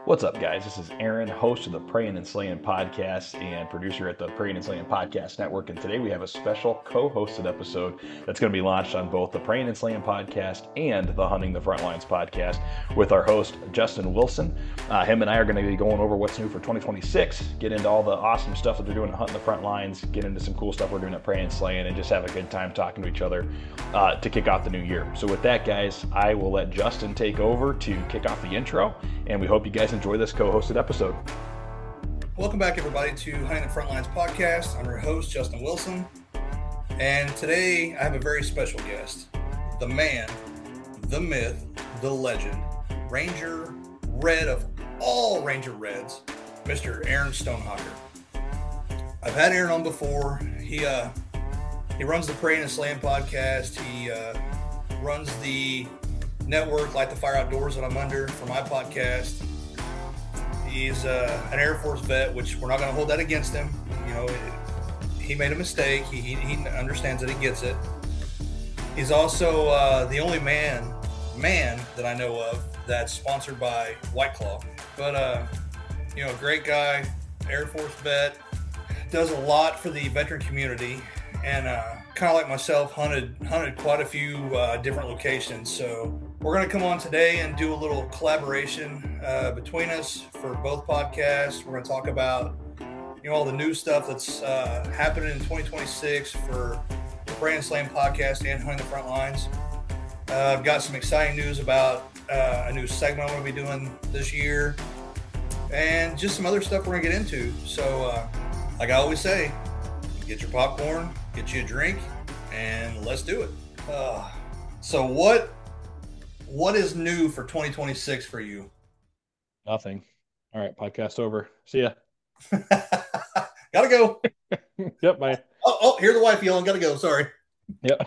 What's up, guys? This is Aaron, host of the Praying and Slaying podcast and producer at the Praying and Slaying podcast network. And today we have a special co-hosted episode that's going to be launched on both the Praying and Slaying podcast and the Hunting the Frontlines podcast with our host Justin Wilson. Him and I are going to be going over what's new for 2026, get into all the awesome stuff that they're doing at Hunting the Frontlines, get into some cool stuff we're doing at Praying and Slaying, and just have a good time talking to each other to kick off the new year. So with that, guys, I will let Justin take over to kick off the intro, and we hope you guys enjoy this co-hosted episode. Welcome back, everybody, to Hunting the Frontlines podcast. I'm your host, Justin Wilson, and today I have a very special guest, the man, the myth, the legend, Ranger Red of all Ranger Reds, Mr. Aaron Stonehawker. I've had Aaron on before. He runs the Praying and Slaying podcast. He runs the network Light the Fire Outdoors that I'm under for my podcast. He's an Air Force vet, which we're not going to hold that against him. You know, he made a mistake. He understands that he gets it. He's also the only man that I know of that's sponsored by White Claw. But, great guy, Air Force vet, does a lot for the veteran community, and kind of like myself, hunted quite a few different locations. So we're going to come on today and do a little collaboration between us for both podcasts. We're going to talk about all the new stuff that's happening in 2026 for the Praying and Slaying podcast and Hunting the Front Lines. I've got some exciting news about a new segment I'm going to be doing this year, and just some other stuff we're going to get into. So like I always say, get your popcorn, get you a drink, and let's do it. So what is new for 2026 for you? Nothing. All right, podcast over. See ya. Gotta go. Yep, bye. Oh, here's the wife yelling. Gotta go. Sorry. Yep.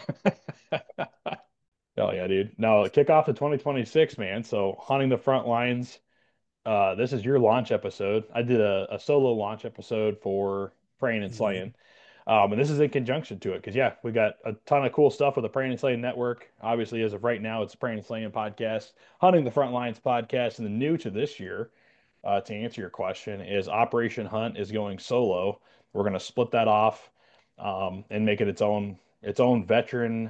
Hell yeah, dude. Now kick off the 2026, man. So Hunting the Front Lines. This is your launch episode. I did a solo launch episode for Praying and Slaying. And this is in conjunction to it because, yeah, we got a ton of cool stuff with the Praying and Slaying Network. Obviously, as of right now, it's Praying and Slaying podcast, Hunting the Front Lines podcast. And the new to this year, to answer your question, is Operation Hunt is going solo. We're going to split that off and make it its own veteran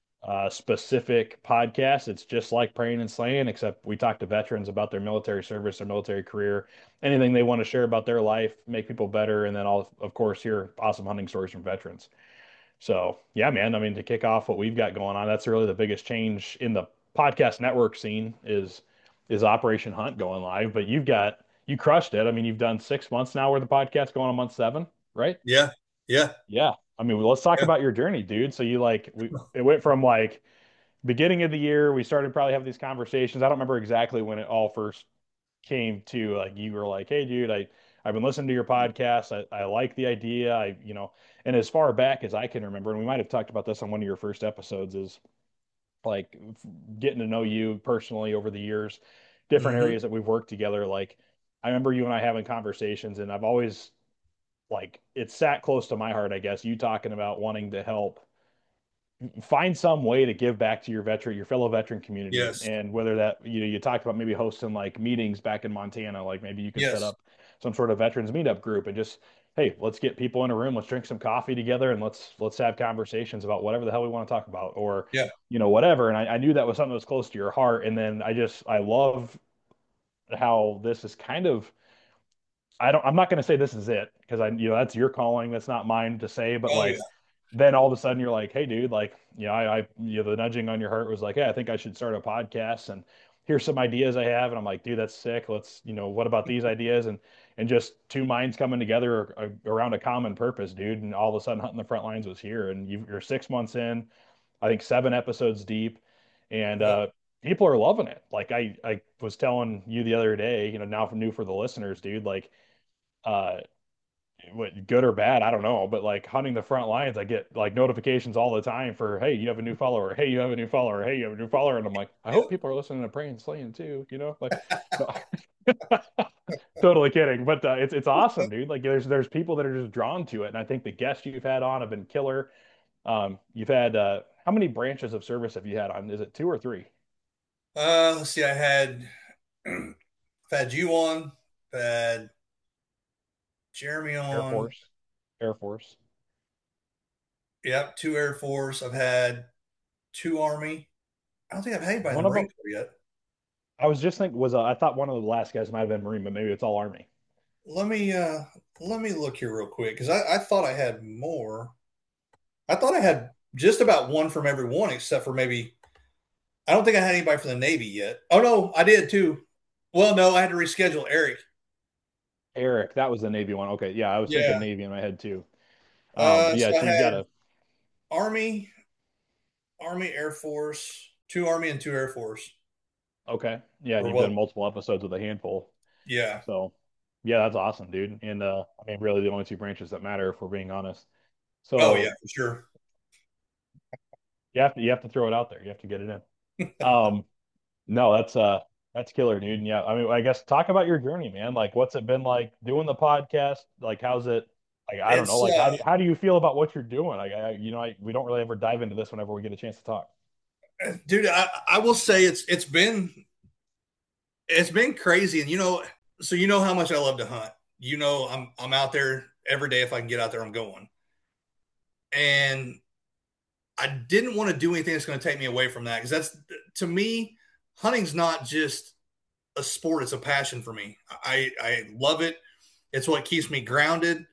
specific podcast. It's just like Praying and Slaying, except we talk to veterans about their military service, their military career, anything they want to share about their life, make people better, and then I'll, of course, hear awesome hunting stories from veterans. So, yeah, man, I mean, to kick off what we've got going on, that's really the biggest change in the podcast network scene is Operation Hunt going live. But you crushed it. I mean, you've done 6 months now where the podcast going on month 7, right? Yeah. Yeah. Yeah. I mean, let's talk Yeah. about your journey, dude. So it went from like beginning of the year, we started probably having these conversations. I don't remember exactly when it all first came to like you were like, "Hey, dude, I've been listening to your podcast. I like the idea. And as far back as I can remember, and we might have talked about this on one of your first episodes, is like getting to know you personally over the years, different Mm-hmm. areas that we've worked together. Like I remember you and I having conversations, and I've always like it sat close to my heart, I guess, you talking about wanting to help find some way to give back to your fellow veteran community. Yes. And whether that, you talked about maybe hosting like meetings back in Montana, like maybe you could set Yes. up some sort of veterans meetup group and just, hey, let's get people in a room, let's drink some coffee together and let's have conversations about whatever the hell we want to talk about or, Yeah. whatever. And I knew that was something that was close to your heart. And then I love how this is kind of, I'm not going to say this is it because that's your calling. That's not mine to say, but Oh yeah. like, then all of a sudden you're like, hey, dude, like, the nudging on your heart was like, hey, I think I should start a podcast and here's some ideas I have. And I'm like, dude, that's sick. Let's, what about these ideas? And just two minds coming together around a common purpose, dude. And all of a sudden Hunting the Front Lines was here and you're 6 months in, I think 7 episodes deep and, Yep. people are loving it. Like I was telling you the other day, now from new for the listeners, dude, like, uh, what good or bad, I don't know, but like Hunting the Front Lines, I get like notifications all the time for, hey, you have a new follower, hey, you have a new follower, hey, you have a new follower, and I'm like, I hope Yep. people are listening to Praying and Slaying too, like, no. Totally kidding, but it's awesome, dude. Like there's people that are just drawn to it, and I think the guests you've had on have been killer. You've had how many branches of service have you had on? Is it two or three? Let's see. I've I've had you on. I've had Jeremy Air on. Force. Air Force. Yep, two Air Force. I've had two Army. I don't think I've had anybody in One the of Marine them, Corps yet. I was just thinking, I thought one of the last guys might have been Marine, but maybe it's all Army. Let me let me look here real quick because I thought I had more. I thought I had just about one from every one except for maybe I don't think I had anybody from the Navy yet. Oh no, I did too. Well, no, I had to reschedule Eric. Eric, that was the Navy one. Okay, yeah, I was thinking Yeah. Navy in my head too. But yeah, So I so you had gotta, Army, Army, Air Force, two Army and two Air Force. okay. Yeah, and Or you've done well, multiple episodes with a handful. yeah. So yeah, that's awesome, dude. And I mean, really the only two branches that matter if we're being honest. Oh yeah, So for sure. you have to throw it out there. You have to get it in. Um, no, that's killer, dude. And yeah, I mean, I guess talk about your journey, man. Like, what's it been like doing the podcast? Like, how's it? Like, I don't know. It's Like, how do you feel about what you're doing? Like, we don't really ever dive into this whenever we get a chance to talk. dude, I will say it's been crazy, and so you know how much I love to hunt. I'm out there every day. If I can get out there, I'm going. And I didn't want to do anything that's going to take me away from that because that's to me, hunting's not just a sport; it's a passion for me. I love it. It's what keeps me grounded.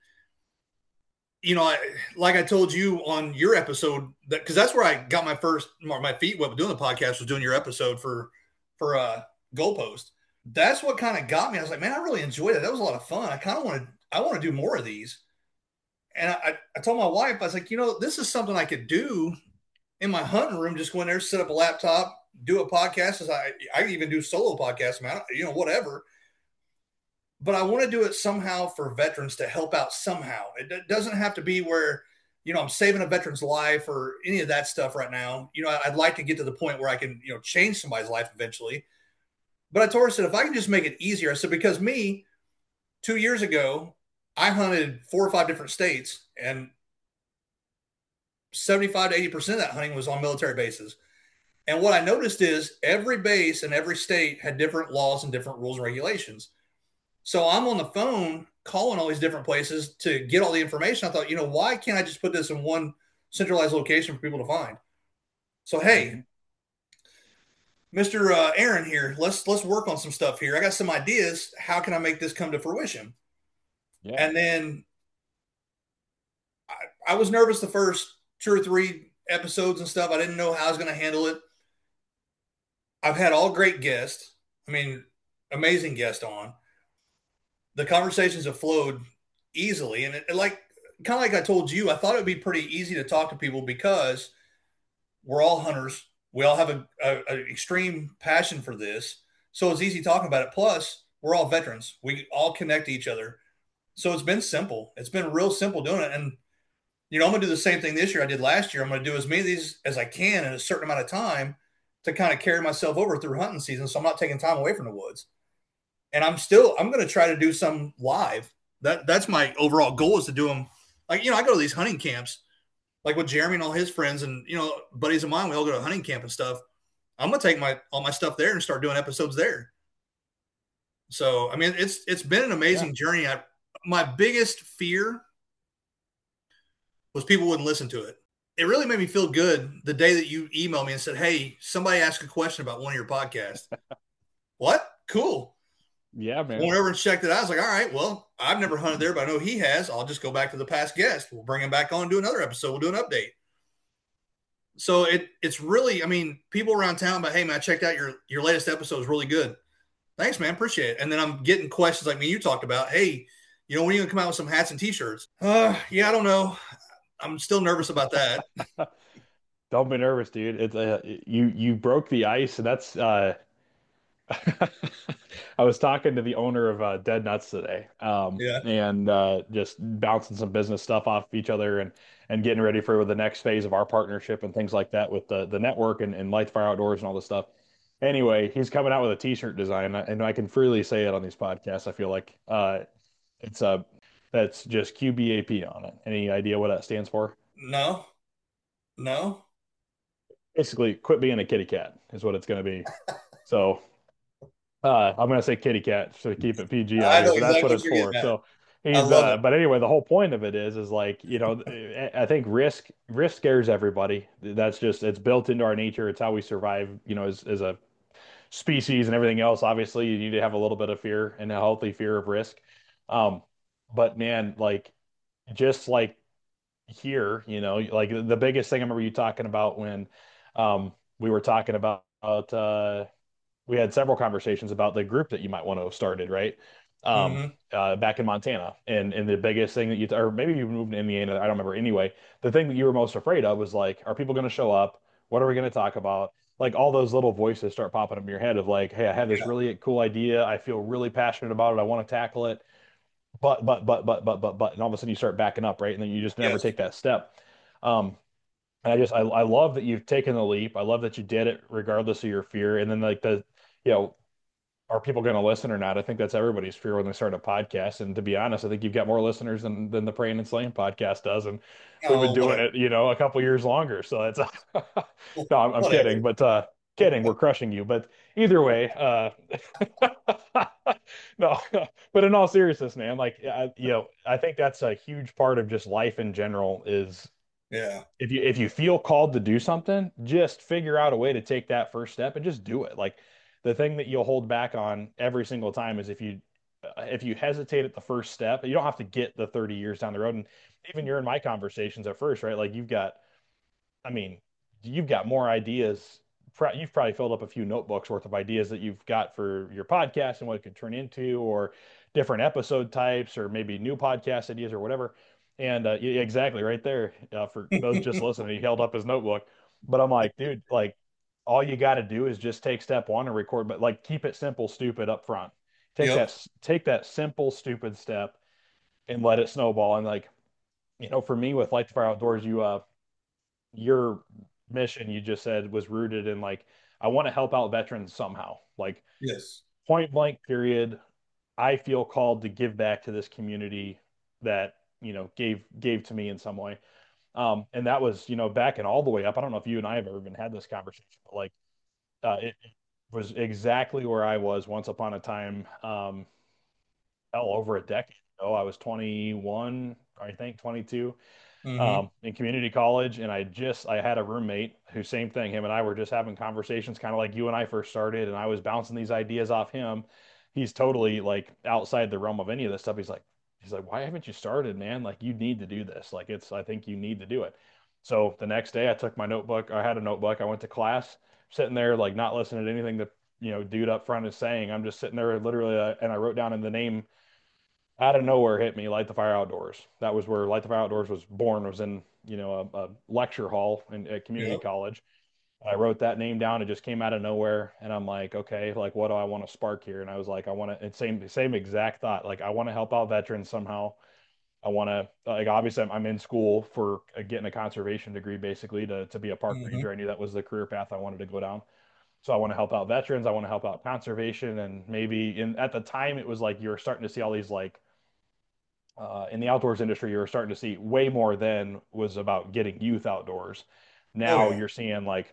Like I told you on your episode, that because that's where I got my feet wet doing the podcast was doing your episode for Goalpost. That's what kind of got me. I was like, man, I really enjoyed it. That was a lot of fun. I want to do more of these. And I told my wife, I was like, this is something I could do in my hunting room. Just go in there, set up a laptop, do a podcast. As I even do solo podcasts, man. Whatever, but I want to do it somehow for veterans to help out somehow. It doesn't have to be where, I'm saving a veteran's life or any of that stuff right now. I'd like to get to the point where I can, change somebody's life eventually. But I told her, I said, if I can just make it easier, I said, because me, 2 years ago, I hunted 4 or 5 different states and 75 to 80% of that hunting was on military bases. And what I noticed is every base and every state had different laws and different rules and regulations. So I'm on the phone calling all these different places to get all the information. I thought, why can't I just put this in one centralized location for people to find? So hey, Hmm. Mr. Aaron here, let's work on some stuff here. I got some ideas. How can I make this come to fruition? Yeah. And then I was nervous the first 2 or 3 episodes and stuff. I didn't know how I was going to handle it. I've had all great guests. I mean, amazing guests on. The conversations have flowed easily, and it like kind of like I told you, I thought it would be pretty easy to talk to people because we're all hunters. We all have a extreme passion for this, so it's easy talking about it. Plus, we're all veterans. We all connect to each other, so it's been simple. It's been real simple doing it, and I'm gonna do the same thing this year I did last year. I'm gonna do as many of these as I can in a certain amount of time to kind of carry myself over through hunting season, so I'm not taking time away from the woods. And I'm going to try to do some live. That's my overall goal is to do them. Like, I go to these hunting camps, like with Jeremy and all his friends and, buddies of mine, we all go to hunting camp and stuff. I'm going to take all my stuff there and start doing episodes there. So, I mean, it's been an Yeah. amazing journey. My biggest fear was people wouldn't listen to it. It really made me feel good the day that you emailed me and said, hey, somebody asked a question about one of your podcasts. What? Cool. Yeah, I man. went over and checked it out. I was like, all right, well, I've never hunted there, but I know he has. I'll just go back to the past guest. We'll bring him back on, do another episode. We'll do an update. So it's really, I mean, people around town, but hey, man, I checked out your latest episode is really good. Thanks, man. Appreciate it. And then I'm getting questions like me you talked about. Hey, when are you gonna come out with some hats and t-shirts? Yeah, I don't know. I'm still nervous about that. Don't be nervous, dude. It's you broke the ice, and that's I was talking to the owner of Dead Nuts today, Yeah. and just bouncing some business stuff off each other and getting ready for the next phase of our partnership and things like that with the network and Light Fire Outdoors and all this stuff. Anyway, he's coming out with a t-shirt design, and I can freely say it on these podcasts. I feel like it's that's just QBAP on it. Any idea what that stands for? No, no. Basically, quit being a kitty cat is what it's going to be. So. I'm gonna say kitty cat to keep it PG on I here, know but that's what exactly what it's you're getting for. at. So I he's love it. but anyway, the whole point of it is like, I think risk scares everybody. That's just it's built into our nature. It's how we survive, as a species and everything else. Obviously, you need to have a little bit of fear and a healthy fear of risk. Um, but man, like just like here, like the biggest thing I remember you talking about when we were talking about we had several conversations about the group that you might want to have started, right? Hmm. Back in Montana. And the biggest thing that or maybe you moved to Indiana, I don't remember. Anyway, the thing that you were most afraid of was like, are people going to show up? What are we going to talk about? Like all those little voices start popping up in your head of like, hey, I have this Yeah. really cool idea. I feel really passionate about it. I want to tackle it. But, and all of a sudden you start backing up, right? And then you just never Yes. take that step. Um, and I love that you've taken the leap. I love that you did it regardless of your fear. And then like you know, are people going to listen or not? I think that's everybody's fear when they start a podcast. And to be honest, I think you've got more listeners than the Praying and Slaying podcast does, and we've been Oh, doing whatever. it, a couple years longer. So that's no, I'm kidding, Whatever. but kidding, we're crushing you. But either way, no, but in all seriousness, man, like I think that's a huge part of just life in general is Yeah. if you feel called to do something, just figure out a way to take that first step and just do it. Like the thing that you'll hold back on every single time is if you hesitate at the first step, you don't have to get the 30 years down the road. And even you're in my conversations at first, right? Like I mean, you've got more ideas. You've probably filled up a few notebooks worth of ideas that you've got for your podcast and what it could turn into, or different episode types, or maybe new podcast ideas or whatever. And yeah, exactly right there. For those just listening, he held up his notebook. But I'm like, dude, like all you got to do is just take step one and record, but like keep it simple, stupid up front. Yep. Take that simple, stupid step and let it snowball. And like, for me with Light the Fire Outdoors, your mission you just said was rooted in like I want to help out veterans somehow. Like Yes. point blank period. I feel called to give back to this community that, gave to me in some way. And that was, backing all the way up. I don't know if you and I have ever even had this conversation, but like it was exactly where I was once upon a time. Hell, over a decade ago. I was 21, I think 22, Hmm. in community college, and I had a roommate who same thing. Him and I were just having conversations, kind of like you and I first started, and I was bouncing these ideas off him. He's totally like outside the realm of any of this stuff. He's like, why haven't you started, man? Like you need to do this. Like I think you need to do it. So the next day, I took my notebook. I had a notebook. I went to class, sitting there like not listening to anything that dude up front is saying. I'm just sitting there literally, and I wrote down in the name out of nowhere hit me Light the Fire Outdoors. That was where Light the Fire Outdoors was born, was in, a lecture hall at community Yep. college. I wrote that name down. It just came out of nowhere. And I'm like, okay, like what do I want to spark here? And I was like, I want to, it's same exact thought. Like I want to help out veterans somehow. I want to, like, obviously I'm in school for getting a conservation degree, basically to be a park Hmm. ranger. I knew that was the career path I wanted to go down. So I want to help out veterans. I want to help out conservation. And maybe at the time it was like, you were starting to see all these like, in the outdoors industry, you were starting to see way more than was about getting youth outdoors. Oh Now yeah. you're seeing like,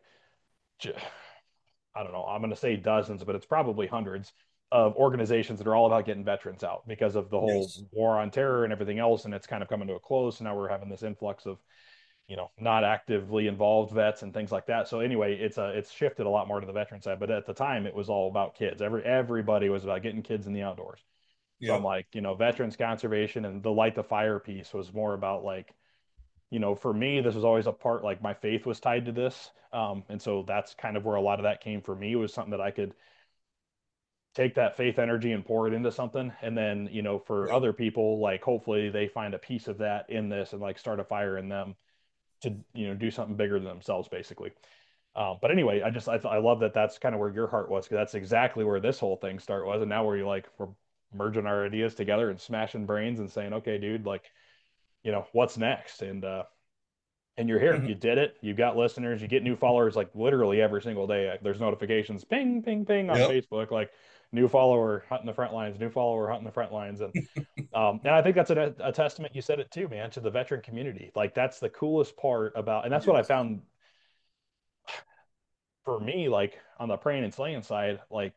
I don't know, I'm going to say dozens, but it's probably hundreds of organizations that are all about getting veterans out because of the whole Yes. war on terror and everything else. And it's kind of coming to a close. So now we're having this influx of, not actively involved vets and things like that. So anyway, it's shifted a lot more to the veteran side. But at the time, it was all about kids. Everybody was about getting kids in the outdoors. So I'm Yep. like, veterans conservation and the light the fire piece was more about like, for me, this was always a part, like my faith was tied to this. And so that's kind of where a lot of that came for me was something that I could take that faith energy and pour it into something. And then, for Yep. other people, like hopefully they find a piece of that in this and like start a fire in them to, do something bigger than themselves, basically. But anyway, I love that that's kind of where your heart was because that's exactly where this whole thing start was. And now we're merging our ideas together and smashing brains and saying, okay, dude, like, what's next? And you're here. You did it. You got listeners. You get new followers like literally every single day. There's notifications, ping, ping, ping on Yep. Facebook, like new follower hunting the front lines, new follower hunting the front lines. And I think that's a testament. You said it too, man, to the veteran community. Like that's the coolest part about, and that's what I Yes. found for me, like on the praying and slaying side, like.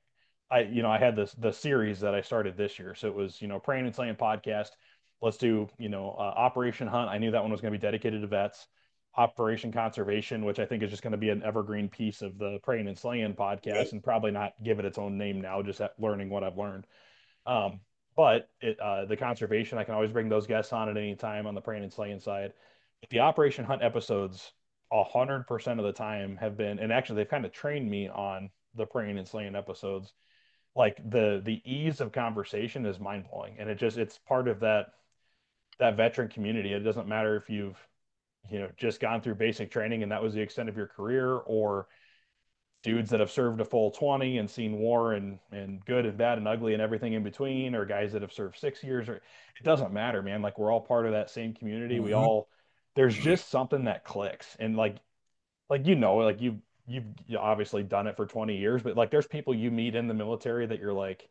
I had the series that I started this year. So it was, Praying and Slaying podcast. Let's do, Operation Hunt. I knew that one was going to be dedicated to vets. Operation Conservation, which I think is just going to be an evergreen piece of the Praying and Slaying podcast, Good. and probably not give it its own name now, just learning what I've learned. Um, but the conservation, I can always bring those guests on at any time on the Praying and Slaying side. But the Operation Hunt episodes, 100% of the time have been, and actually they've kind of trained me on the Praying and Slaying episodes. Like the ease of conversation is mind blowing, and it's part of that veteran community. It doesn't matter if you've just gone through basic training and that was the extent of your career, or dudes that have served a full 20 and seen war and good and bad and ugly and everything in between, or guys that have served 6 years, or it doesn't matter, man. Like we're all part of that same community. We Hmm. all There's just something that clicks. And like like you've obviously done it for 20 years, but like there's people you meet in the military that you're like,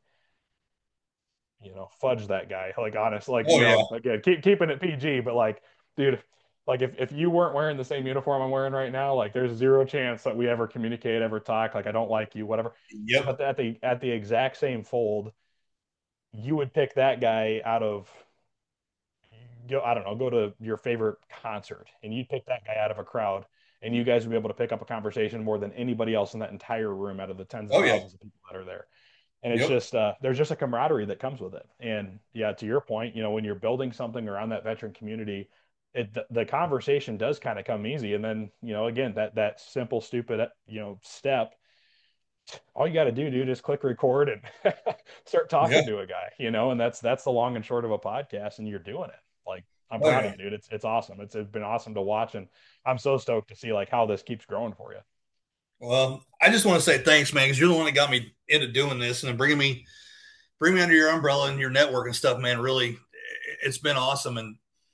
fudge that guy. Like honest, like, Oh yeah. again, keeping it PG, but like, dude, like if you weren't wearing the same uniform I'm wearing right now, like there's zero chance that we ever communicate, ever talk. Like I don't like you, whatever. Yep. But at the exact same fold, you would pick that guy out of I don't know, go to your favorite concert and you'd pick that guy out of a crowd, and you guys would be able to pick up a conversation more than anybody else in that entire room out of the tens of Oh yeah. thousands of people that are there. And it's Yep. just there's just a camaraderie that comes with it. And yeah, to your point, when you're building something around that veteran community, the conversation does kind of come easy. And then, again, that simple, stupid, step, all you got to do, dude, is click record and start Yeah. talking to a guy, and that's the long and short of a podcast, and you're doing it. Like, I'm Oh proud of yeah. you, dude. It's awesome. It's been awesome to watch, and I'm so stoked to see like how this keeps growing for you. Well, I just want to say thanks, man, because you're the one that got me into doing this and bring me under your umbrella and your network and stuff, man. Really, it's been awesome, and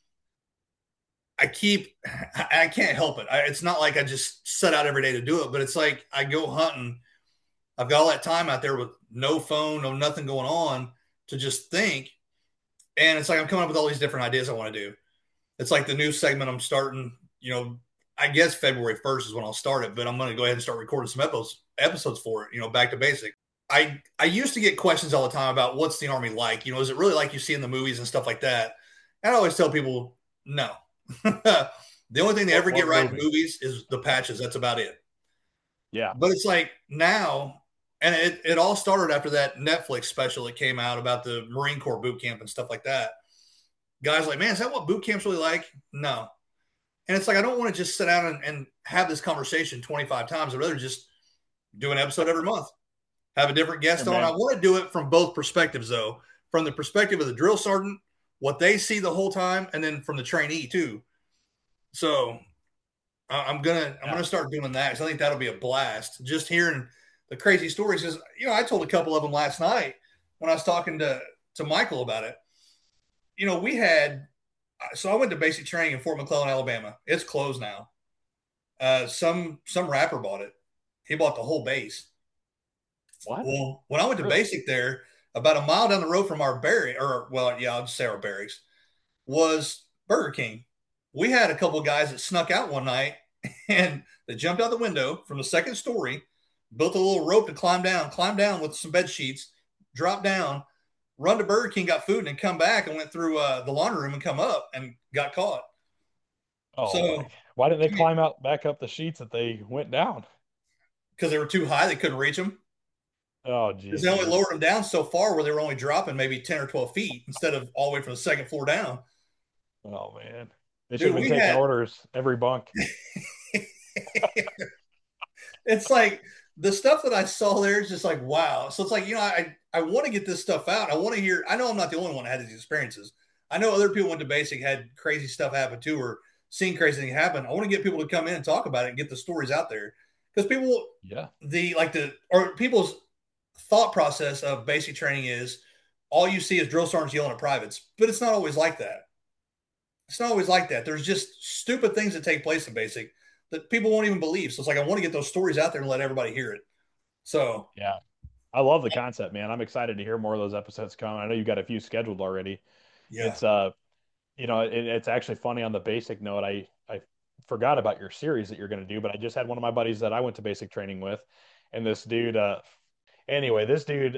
I can't help it. It's not like I just set out every day to do it, but it's like I go hunting. I've got all that time out there with no phone, no nothing going on to just think, and it's like I'm coming up with all these different ideas I want to do. It's like the new segment I'm starting. I guess February 1st is when I'll start it, but I'm going to go ahead and start recording some episodes for it. Back to basic. I used to get questions all the time about what's the army like. Is it really like you see in the movies and stuff like that? And I always tell people no. The only thing they ever get What right in movie? movies is the patches. That's about it. Yeah. But it's like now, and it all started after that Netflix special that came out about the Marine Corps boot camp and stuff like that. Guys like, man, is that what boot camp's really like? No. And it's like I don't want to just sit down and have this conversation 25 times. I'd rather just do an episode every month, have a different Hey, guest on. I man. want to do it from both perspectives, though, from the perspective of the drill sergeant, what they see the whole time, and then from the trainee too. So I'm gonna Yeah. start doing that because I think that'll be a blast. Just hearing the crazy stories. Because I told a couple of them last night when I was talking to Michael about it. We had so I went to basic training in Fort McClellan, Alabama. It's closed now. Some rapper bought it. He bought the whole base. What? Well, when I went to Really? basic there, about a mile down the road from our barrack, or well, yeah, I'll just say our barracks, was Burger King. We had a couple of guys that snuck out one night and they jumped out the window from the second story, built a little rope to climb down with some bed sheets, drop down, run to Burger King, got food, and then come back and went through the laundry room and come up and got caught. Oh my. So Why didn't they climb out back up the sheets that they went down? because they were too high, they couldn't reach them. Oh Because geez, they only dude. lowered them down so far where they were only dropping maybe 10 or 12 feet instead of all the way from the second floor down. Oh man. They should Dude, have been we taking had orders every bunk. it's like the stuff that I saw there is just like wow. So it's like I want to get this stuff out. I want to hear. I know I'm not the only one that had these experiences. I know other people went to basic had crazy stuff happen too, or seen crazy things happen. I want to get people to come in and talk about it and get the stories out there because people Yeah. people's thought process of basic training is all you see is drill sergeants yelling at privates, but it's not always like that. It's not always like that. There's just stupid things that take place in basic that people won't even believe. So it's like I want to get those stories out there and let everybody hear it. So Yeah. I love the concept, man. I'm excited to hear more of those episodes come. I know you've got a few scheduled already. yeah, It's it's actually funny on the basic note. I forgot about your series that you're going to do, but I just had one of my buddies that I went to basic training with, and this dude. Anyway, this dude,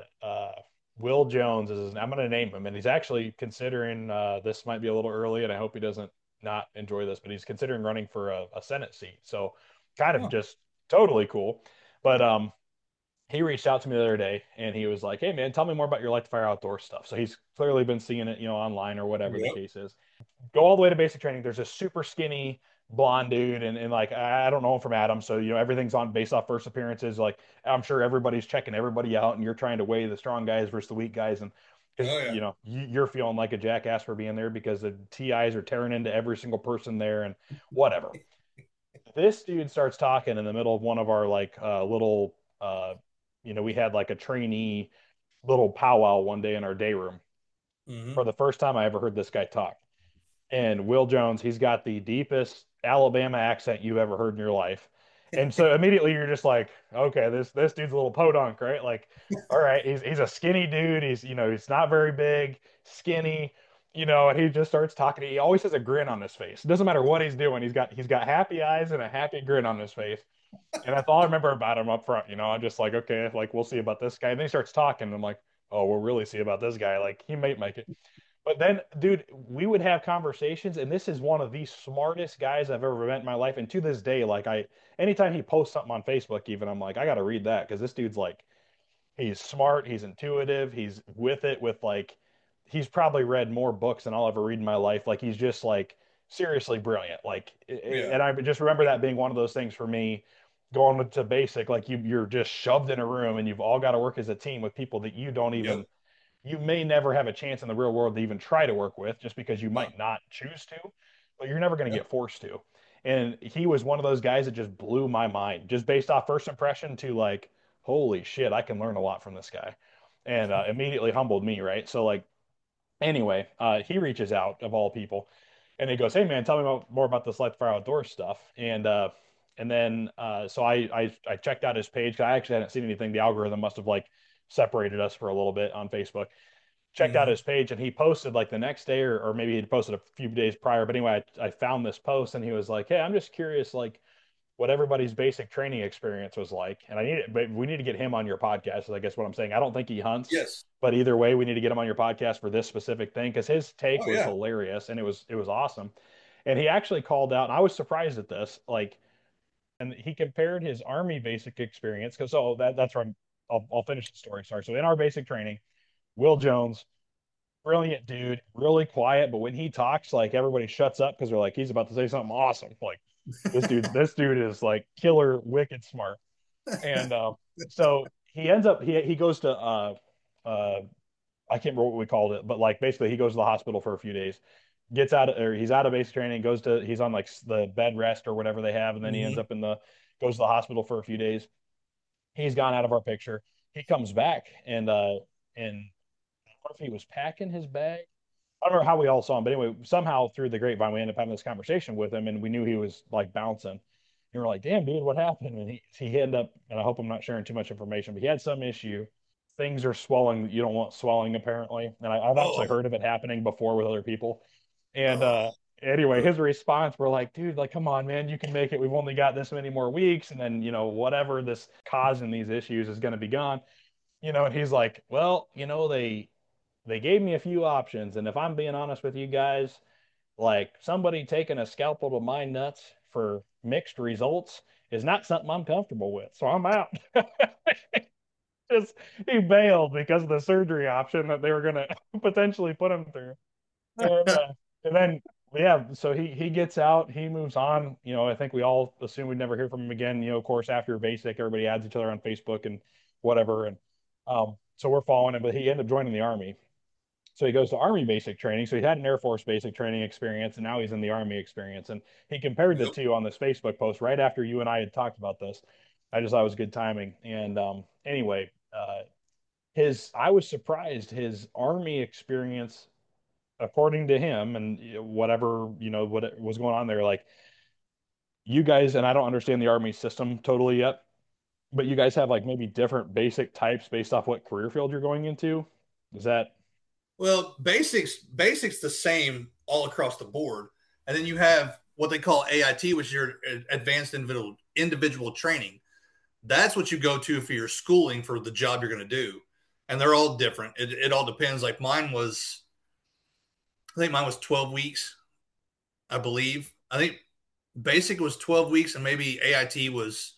Will Jones is, I'm going to name him, and he's actually considering, this might be a little early, and I hope he doesn't not enjoy this, but he's considering running for a Senate seat. So kind of Oh, just totally cool. But he reached out to me the other day and he was like, "Hey man, tell me more about your light to fire outdoor stuff." So he's clearly been seeing it, online or whatever the yep. case is. Go all the way to basic training. There's a super skinny blonde dude, and like I don't know him from Adam, so everything's on based off first appearances. Like I'm sure everybody's checking everybody out, and you're trying to weigh the strong guys versus the weak guys, and because Oh, yeah. you're feeling like a jackass for being there because the TIs are tearing into every single person there, and whatever. This dude starts talking in the middle of one of our like little we had like a trainee little powwow one day in our day room. Hmm. For the first time I ever heard this guy talk. And Will Jones, he's got the deepest Alabama accent you've ever heard in your life. And so immediately you're just like, okay, this dude's a little podunk, right? Like, all right, he's a skinny dude. He's not very big, skinny, and he just starts talking. He always has a grin on his face. It doesn't matter what he's doing. He's got happy eyes and a happy grin on his face. And that's all I remember about him up front. I'm just like, okay, like we'll see about this guy. And then he starts talking. And I'm like, oh, we'll really see about this guy. Like he might make it. But then, dude, we would have conversations, and this is one of the smartest guys I've ever met in my life. And to this day, like anytime he posts something on Facebook, even I'm like, I got to read that because this dude's like, he's smart, he's intuitive, he's with it with like, he's probably read more books than I'll ever read in my life. Like he's just like seriously brilliant. Like, Yeah. and I just remember that being one of those things for me, going to basic, like you're just shoved in a room, and you've all got to work as a team with people that you don't even Yep. you may never have a chance in the real world to even try to work with just because you No. might not choose to, but you're never going to Yep. get forced to. And he was one of those guys that just blew my mind, just based off first impression to like, holy shit, I can learn a lot from this guy. And immediately humbled me, right? So, like, anyway, he reaches out of all people, and he goes, "Hey man, tell me more about this Light the Fire Outdoors stuff." And then so I checked out his page. I actually hadn't seen anything. The algorithm must have like separated us for a little bit on Facebook. Checked out Hmm. his page, and he posted like the next day, or maybe he'd posted a few days prior. But anyway, I found this post, and he was like, "Hey, I'm just curious, like what everybody's basic training experience was like." And but we need to get him on your podcast, is I guess what I'm saying. I don't think he hunts, Yes. but either way, we need to get him on your podcast for this specific thing because his take Oh, was yeah. hilarious and it was awesome. And he actually called out, and I was surprised at this, like, and he compared his army basic experience because that's where I'll finish the story. Sorry. So in our basic training, Will Jones, brilliant dude, really quiet, but when he talks, like everybody shuts up because they're like, he's about to say something awesome. Like this dude is like killer, wicked smart. And so he ends up he goes to uh I can't remember what we called it, but like basically he goes to the hospital for a few days, gets out of, or he's out of basic training, he's on like the bed rest or whatever they have, and then he ends Hmm. up goes to the hospital for a few days. He's gone out of our picture. He comes back and I don't know if he was packing his bag. I don't remember how we all saw him, but anyway, somehow through the grapevine, we ended up having this conversation with him, and we knew he was like bouncing. And we were like, "Damn, dude, what happened?" And he ended up, and I hope I'm not sharing too much information, but he had some issue. Things are swelling that you don't want swelling, apparently, and I've actually Oh. heard of it happening before with other people. And Oh. anyway, his response, we're like, "Dude, like, come on, man, you can make it. We've only got this many more weeks, and then whatever this causing these issues is going to be gone." And he's like, "Well, they gave me a few options, and if I'm being honest with you guys, like somebody taking a scalpel to my nuts for mixed results is not something I'm comfortable with, so I'm out." Just he bailed because of the surgery option that they were going to potentially put him through. And then yeah, so he gets out, he moves on. I think we all assume we'd never hear from him again. Of course, after basic, everybody adds each other on Facebook and whatever, and so we're following him, but he ended up joining the army. So he goes to Army basic training. So he had an Air Force basic training experience, and now he's in the Army experience. And he compared the Yep. two on this Facebook post right after you and I had talked about this. I just thought it was good timing. And anyway, his I was surprised his Army experience, according to him, and whatever what was going on there. Like you guys, and I don't understand the Army system totally yet, but you guys have like maybe different basic types based off what career field you're going into. Is that Well, basics the same all across the board, and then you have what they call AIT, which is your advanced individual training. that's what you go to for your schooling for the job you're going to do. And they're all different. It all depends. Like I think mine was 12 weeks, I believe. I think basic was 12 weeks and maybe AIT was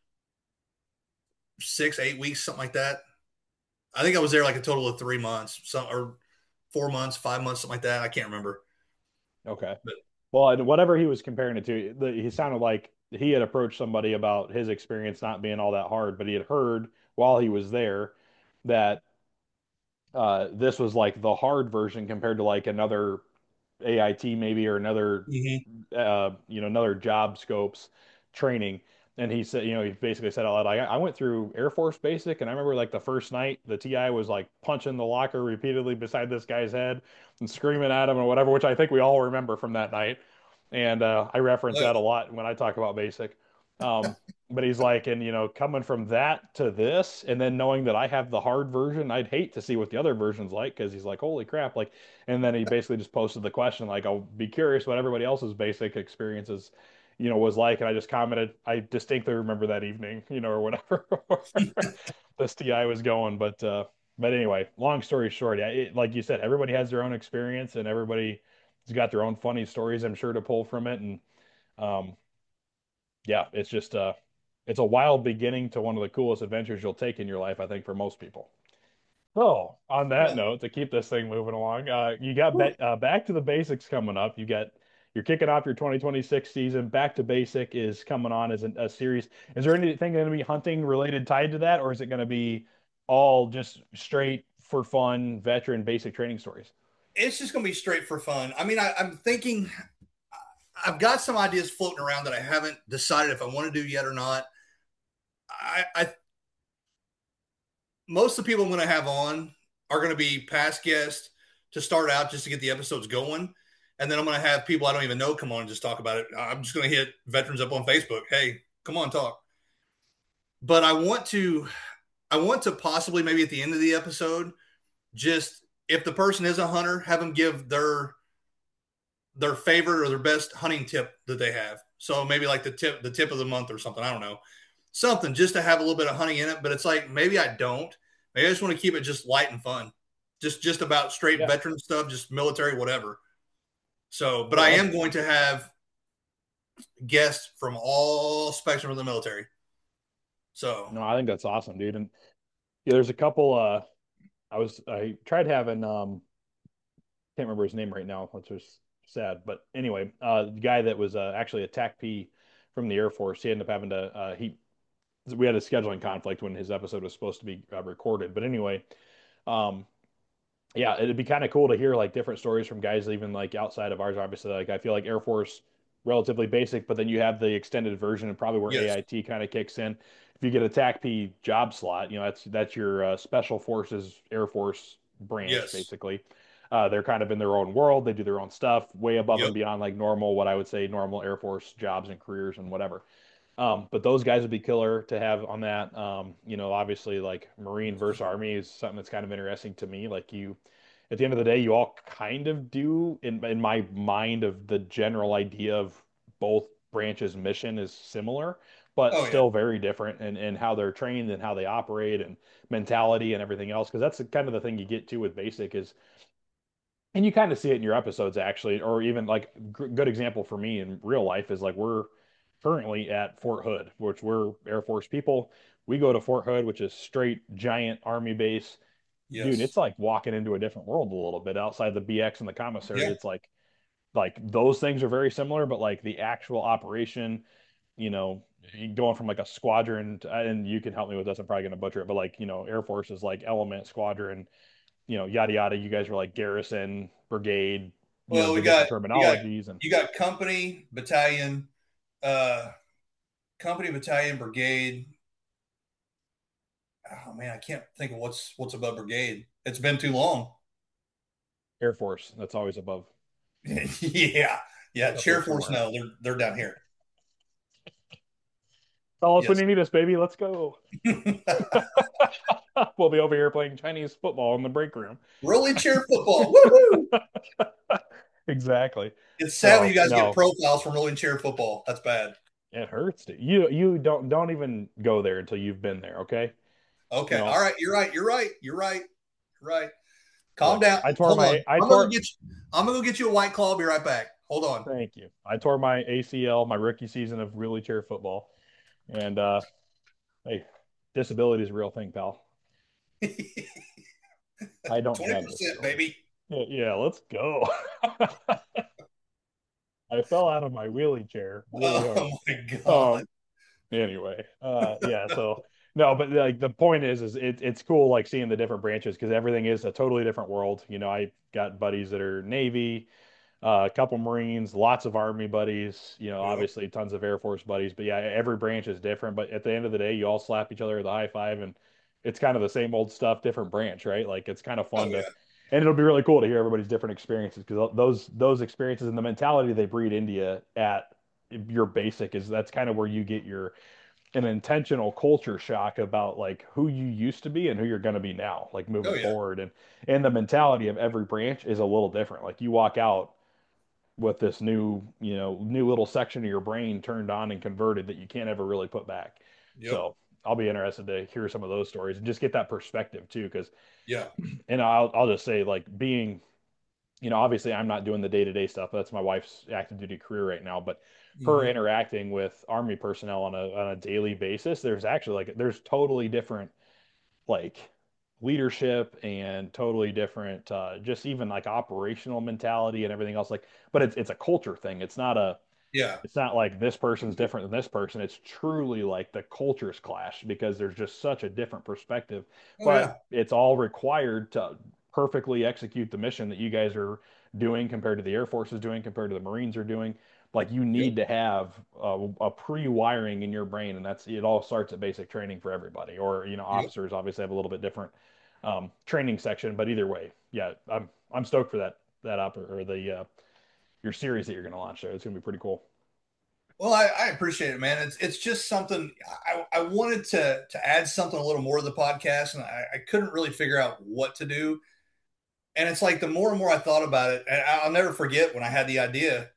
6, 8 weeks, something like that. I think I was there like a total of 3 months, some or 4 months, 5 months, something like that. I can't remember. Okay. But Well, and whatever he was comparing it to, he sounded like he had approached somebody about his experience not being all that hard, but he had heard while he was there that this was like the hard version compared to like another AIT maybe or another mm-hmm. another job scopes training. And he said, he basically said out loud, I went through Air Force Basic, and I remember like the first night, the TI was like punching the locker repeatedly beside this guy's head and screaming at him or whatever, which I think we all remember from that night. And I reference Oh, that a lot when I talk about Basic. Um, but he's like, and coming from that to this, and then knowing that I have the hard version, I'd hate to see what the other version's like because he's like, holy crap, like. And then he basically just posted the question, like, I'll be curious what everybody else's basic experiences, was like. And I just commented, I distinctly remember that evening, or whatever, this TI was going. But anyway, long story short, yeah, like you said, everybody has their own experience and everybody's got their own funny stories, I'm sure, to pull from it. And um, yeah, it's a wild beginning to one of the coolest adventures you'll take in your life, I think, for most people. So, on that yeah. note, to keep this thing moving along, you got back to the basics coming up. You're kicking off your 2026 season. Back to Basic is coming on as a series. Is there anything going to be hunting related tied to that, or is it going to be all just straight for fun, veteran basic training stories? It's just going to be straight for fun. I mean, I'm thinking I've got some ideas floating around that I haven't decided if I want to do yet or not. I most of the people I'm going to have on are going to be past guests to start out just to get the episodes going. And then I'm going to have people I don't even know come on and just talk about it. I'm just going to hit veterans up on Facebook. Hey, come on, talk. But I want to possibly maybe at the end of the episode, just if the person is a hunter, have them give their favorite or their best hunting tip that they have. So maybe like the tip of the month or something. I don't know. Something just to have a little bit of hunting in it. But it's like maybe I don't. Maybe I just want to keep it just light and fun. Just about straight Yeah. veteran stuff, just military, whatever. So, but Oh, I I am going to have guests from all spectrum of the military. So no, I think that's awesome, dude. And yeah, there's a couple. I tried having can't remember his name right now, which was sad. But anyway, the guy that was actually a TAC P from the Air Force, he ended up having to he we had a scheduling conflict when his episode was supposed to be recorded. But anyway, um, yeah, it'd be kind of cool to hear like different stories from guys even like outside of ours. Obviously, like I feel like Air Force relatively basic, but then you have the extended version and probably where yes, AIT kind of kicks in. If you get a TAC P job slot, that's your Special Forces Air Force branch yes, basically. They're kind of in their own world. They do their own stuff, way above yep. and beyond like normal, what I would say normal Air Force jobs and careers and whatever. But those guys would be killer to have on that. Obviously, like Marine versus Army is something that's kind of interesting to me. Like at the end of the day, you all kind of do in my mind of the general idea of both branches' mission is similar, but Oh yeah. still very different in how they're trained and how they operate and mentality and everything else. Because that's kind of the thing you get to with basic is and you kind of see it in your episodes actually, or even like good example for me in real life is like we're currently at Fort Hood, which we're Air Force people. We go to Fort Hood, which is straight giant Army base. Dude, it's Yes. like walking into a different world a little bit outside the BX and the Yeah. commissary. It's like those things are very similar, but like the actual operation, you know, going from like a squadron and you can help me with this. I'm probably gonna butcher it, but like Air Force is like element squadron, yada yada. You guys were like garrison, brigade, Well, the different terminologies and you got company, battalion, uh, brigade. Oh man, I can't think of what's above brigade. It's been too long. Air Force. That's always above Yeah, yeah. up there Chair force. somewhere. No, they're down here. Call us when Yes. you need us, baby. Let's go. We'll be over here playing Chinese football in the break room. Rolling chair football. Woohoo! Exactly. It's sad when you So guys get no, profiles from rolling chair football. That's bad. It hurts. You don't even go there until you've been there. Okay. You Okay. know, All right. You're right. You're right. You're right. You're right. Calm look, down. I tore Hold on. my I tore. I'm gonna go get you a White Claw. I'll be right back. Hold on. Thank you. I tore my ACL my rookie season of wheelchair football, and hey, disability is a real thing, pal. I don't have 20%, disability. baby. Yeah, yeah, let's go. I fell out of my wheelie chair really hard. Oh my God. Um, anyway, yeah, so no, but like the point is it's cool like seeing the different branches because everything is a totally different world. You know, I got buddies that are Navy, a couple Marines, lots of Army buddies, you know, Yep. obviously tons of Air Force buddies. But yeah, every branch is different. But at the end of the day, you all slap each other with a high five, and it's kind of the same old stuff, different branch, right? Like it's kind of Oh fun to, yeah. and it'll be really cool to hear everybody's different experiences because those experiences and the mentality they breed India at your basic is that's kind of where you get your an intentional culture shock about like who you used to be and who you're going to be now, like Oh moving yeah. forward. And the mentality of every branch is a little different. Like you walk out with this new, you know, new little section of your brain turned on and converted that you can't ever really put back. Yep. So I'll be interested to hear some of those stories and just get that perspective too. Because, Yeah. and I'll just say like being, you know, obviously I'm not doing the day-to-day stuff. That's my wife's active duty career right now, but her Hmm. interacting with Army personnel on a daily basis, there's actually like there's totally different like leadership and totally different just even like operational mentality and everything else like but it's a culture thing. Yeah. It's not like this person's different than this person. It's truly like the cultures clash because there's just such a different perspective. Oh But yeah. it's all required to perfectly execute the mission that you guys are doing compared to the Air Force is doing, compared to the Marines are doing. Like you Yep. need to have a pre-wiring in your brain, and that's it. All starts at basic training for everybody. Or you know, Yep. officers obviously have a little bit different training section, but either way, yeah, I'm stoked for that up or the your series that you're going to launch there. It's going to be pretty cool. Well, I appreciate it, man. It's just something I wanted to add something a little more to the podcast, and I couldn't really figure out what to do. And it's like the more and more I thought about it, and I'll never forget when I had the idea.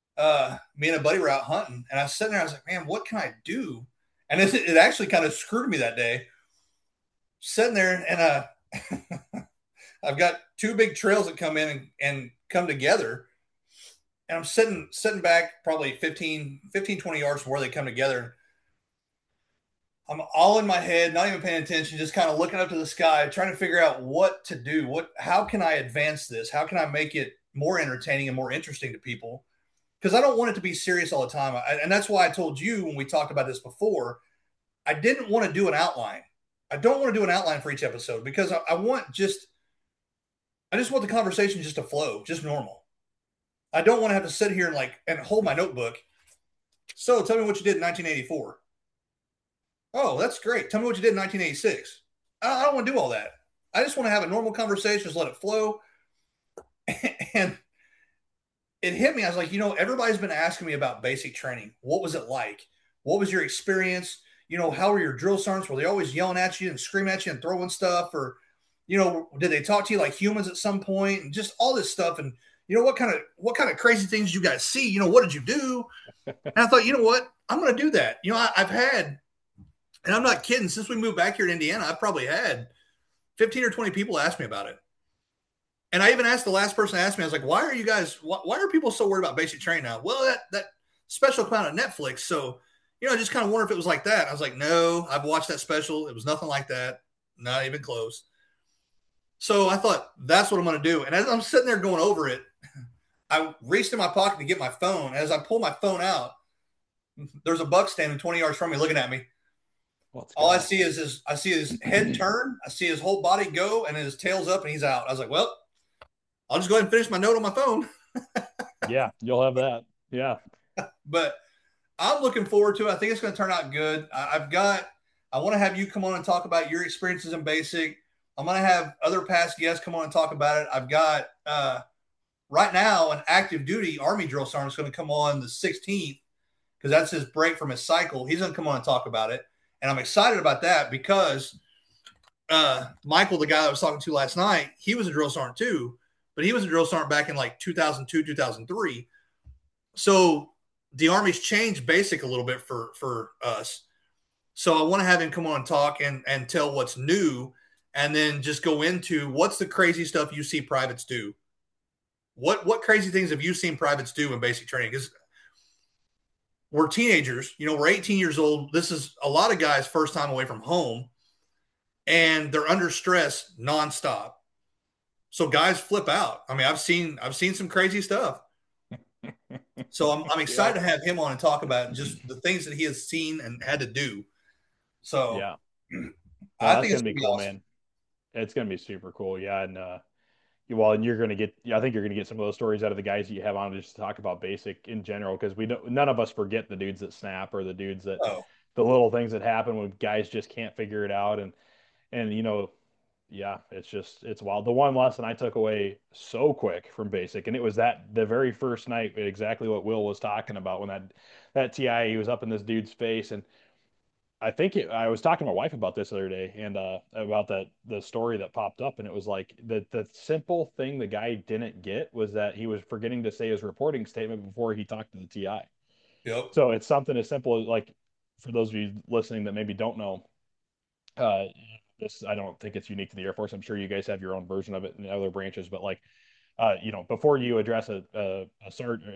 Me and a buddy were out hunting, and I was sitting there. I was like, "Man, what can I do?" And it actually kind of screwed me that day. Sitting there, and I've got two big trails that come in and come together, and I'm sitting back probably 20 yards from where they come together. I'm all in my head, not even paying attention, just kind of looking up to the sky, trying to figure out what to do. How can I advance this? How can I make it more entertaining and more interesting to people? Because I don't want it to be serious all the time. And that's why I told you when we talked about this before, I didn't want to do an outline. I don't want to do an outline for each episode because I just want the conversation just to flow, just normal. I don't want to have to sit here and hold my notebook. So tell me what you did in 1984. Oh, that's great. Tell me what you did in 1986. I don't want to do all that. I just want to have a normal conversation, just let it flow. And it hit me. I was like, everybody's been asking me about basic training. What was it like? What was your experience? How were your drill sergeants? Were they always yelling at you and screaming at you and throwing stuff? Or, did they talk to you like humans at some point? And just all this stuff. And, what kind of crazy things you guys see? What did you do? And I thought, you know what? I'm going to do that. I've had, and I'm not kidding, since we moved back here to Indiana, I've probably had 15 or 20 people ask me about it. And I even asked the last person that asked me, I was like, why are people so worried about basic training now? Well, that special came out on Netflix. So, I just kind of wonder if it was like that. I was like, no, I've watched that special. It was nothing like that. Not even close. So I thought that's what I'm going to do. And as I'm sitting there going over it, I reached in my pocket to get my phone. As I pull my phone out, there's a buck standing 20 yards from me looking at me. Let's All I go. see is I see his head turn, I see his whole body go, and his tail's up, and he's out. I was like, well, I'll just go ahead and finish my note on my phone. Yeah, you'll have that. Yeah. But I'm looking forward to it. I think it's going to turn out good. I want to have you come on and talk about your experiences in basic. I'm going to have other past guests come on and talk about it. I've got right now an active duty Army drill sergeant is going to come on the 16th because that's his break from his cycle. He's going to come on and talk about it. And I'm excited about that because Michael, the guy I was talking to last night, he was a drill sergeant too, but he was a drill sergeant back in like 2002, 2003. So the Army's changed basic a little bit for us. So I want to have him come on and talk and tell what's new, and then just go into what's the crazy stuff you see privates do. What crazy things have you seen privates do in basic training? Because we're teenagers, we're 18 years old. This is a lot of guys' first time away from home, and they're under stress nonstop. So guys flip out. I mean, I've seen some crazy stuff. So I'm Yeah. excited to have him on and talk about just the things that he has seen and had to do. So Yeah. No, I that's think it's gonna be gonna be cool, awesome. man. It's gonna be super cool. Yeah, and well, and you're gonna get. Yeah, I think you're gonna get some of those stories out of the guys that you have on just to talk about basic in general, because we don't. None of us forget the dudes that snap or the dudes that Oh, the little things that happen when guys just can't figure it out, and yeah, it's wild. The one lesson I took away so quick from basic, and it was that the very first night, exactly what Will was talking about when that TI he was up in this dude's face, and I was talking to my wife about this the other day, and about the story that popped up, and it was like the simple thing the guy didn't get was that he was forgetting to say his reporting statement before he talked to the TI. yep. So it's something as simple as, like, for those of you listening that maybe don't know, uh, this I don't think it's unique to the Air Force. I'm sure you guys have your own version of it in other branches, but like, before you address a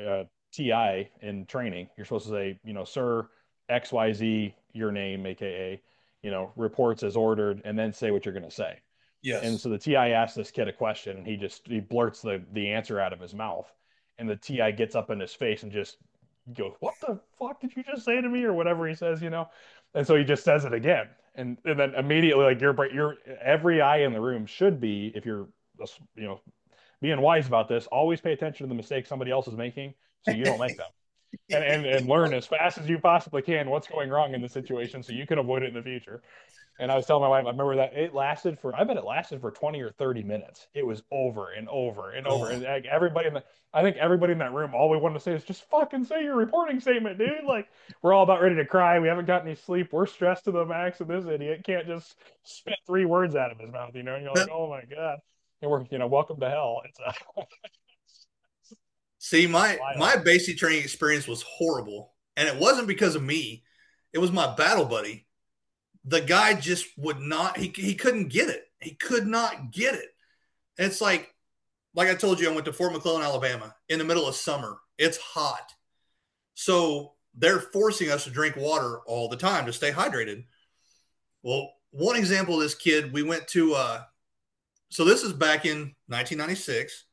TI in training, you're supposed to say, sir, XYZ, your name, AKA, reports as ordered, and then say what you're going to say. And Yes. so the TI asks this kid a question, and he blurts the answer out of his mouth, and the TI gets up in his face and just goes, "What the fuck did you just say to me?" or whatever he says. And so he just says it again, and then immediately, like, your every eye in the room should be, if you're you know being wise about this, always pay attention to the mistakes somebody else is making so you don't make them. And learn as fast as you possibly can what's going wrong in the situation so you can avoid it in the future. And I was telling my wife, I remember that I bet it lasted for 20 or 30 minutes. It was over and over and over. Oh, And like, I think everybody in that room, all we wanted to say is just fucking say your reporting statement, dude. Like, we're all about ready to cry. We haven't got any sleep. We're stressed to the max, and this idiot can't just spit three words out of his mouth. And you're like, oh my God. And welcome to hell. see, It's my wild. basic training experience was horrible, and it wasn't because of me. It was my battle buddy. The guy just would not. He couldn't get it. He could not get it. And it's like I told you, I went to Fort McClellan, Alabama, in the middle of summer. It's hot, so they're forcing us to drink water all the time to stay hydrated. Well, one example of this kid, we went to. So this is back in 1996.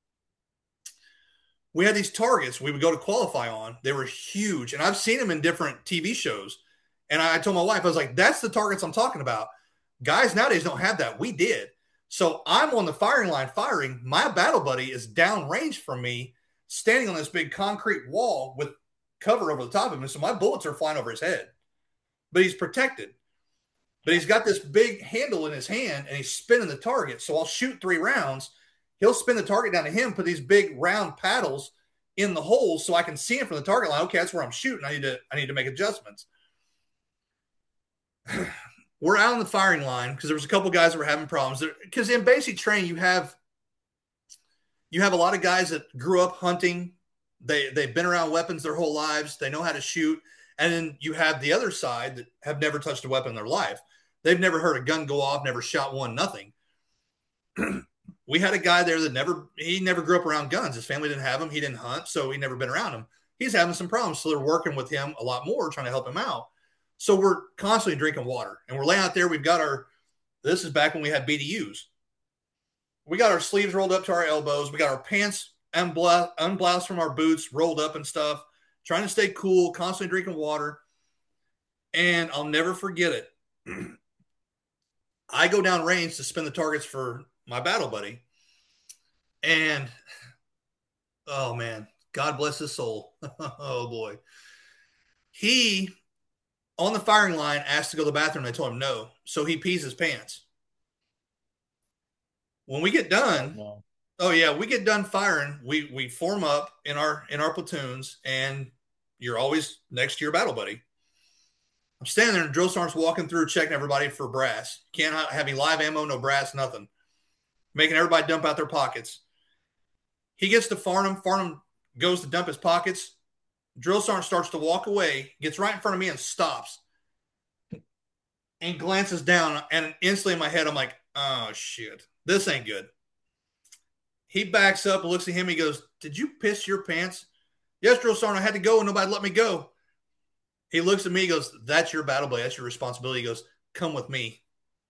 We had these targets we would go to qualify on. They were huge, and I've seen them in different TV shows. And I told my wife, I was like, "That's the targets I'm talking about." Guys nowadays don't have that. We did. So I'm on the firing line firing. My battle buddy is downrange from me, standing on this big concrete wall with cover over the top of him. So my bullets are flying over his head, but he's protected. But Yeah. he's got this big handle in his hand and he's spinning the target. So I'll shoot 3 rounds. He'll spin the target down to him, put these big round paddles in the holes so I can see him from the target line. Okay, that's where I'm shooting. I need to make adjustments. We're out on the firing line because there was a couple guys that were having problems. Because in basic training, you have a lot of guys that grew up hunting. They've been around weapons their whole lives. They know how to shoot. And then you have the other side that have never touched a weapon in their life. They've never heard a gun go off, never shot one, nothing. We had a guy there that never grew up around guns. His family didn't have them. He didn't hunt, so he never been around them. He's having some problems, so they're working with him a lot more, trying to help him out. So we're constantly drinking water, and we're laying out there. We've got our. This is back when we had BDUs. We got our sleeves rolled up to our elbows. We got our pants unbloused from our boots, rolled up and stuff. Trying to stay cool, constantly drinking water. And I'll never forget it. I go down range to spin the targets for my battle buddy. And oh man, God bless his soul. Oh boy. He on the firing line asked to go to the bathroom. They told him no. So he pees his pants. When we get Oh done, no. oh yeah, we get done firing. We form up in our platoons, and you're always next to your battle buddy. I'm standing there, and drill sergeant's walking through, checking everybody for brass. Can't have any live ammo, no brass, nothing. Making everybody dump out their pockets. He gets to Farnham. Farnham goes to dump his pockets. Drill sergeant starts to walk away, gets right in front of me and stops and glances down. And instantly in my head, I'm like, oh shit, this ain't good. He backs up, looks at him. He goes, "Did you piss your pants?" "Yes, drill sergeant. I had to go and nobody let me go." He looks at me. He goes, "That's your battle blade. That's your responsibility." He goes, "Come with me."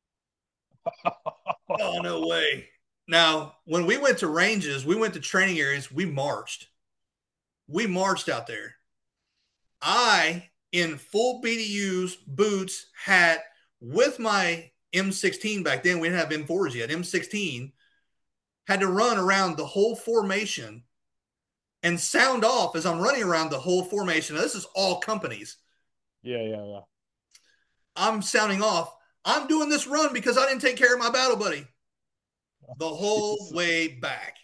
Oh, no way. Now, when we went to ranges, we went to training areas, we marched. We marched out there. I, in full BDUs, boots, hat, with my M16 back then, we didn't have M4s yet, M16, had to run around the whole formation and sound off as I'm running around the whole formation. Now, this is all companies. Yeah, yeah, yeah. I'm sounding off. I'm doing this run because I didn't take care of my battle buddy the whole Jesus. way back.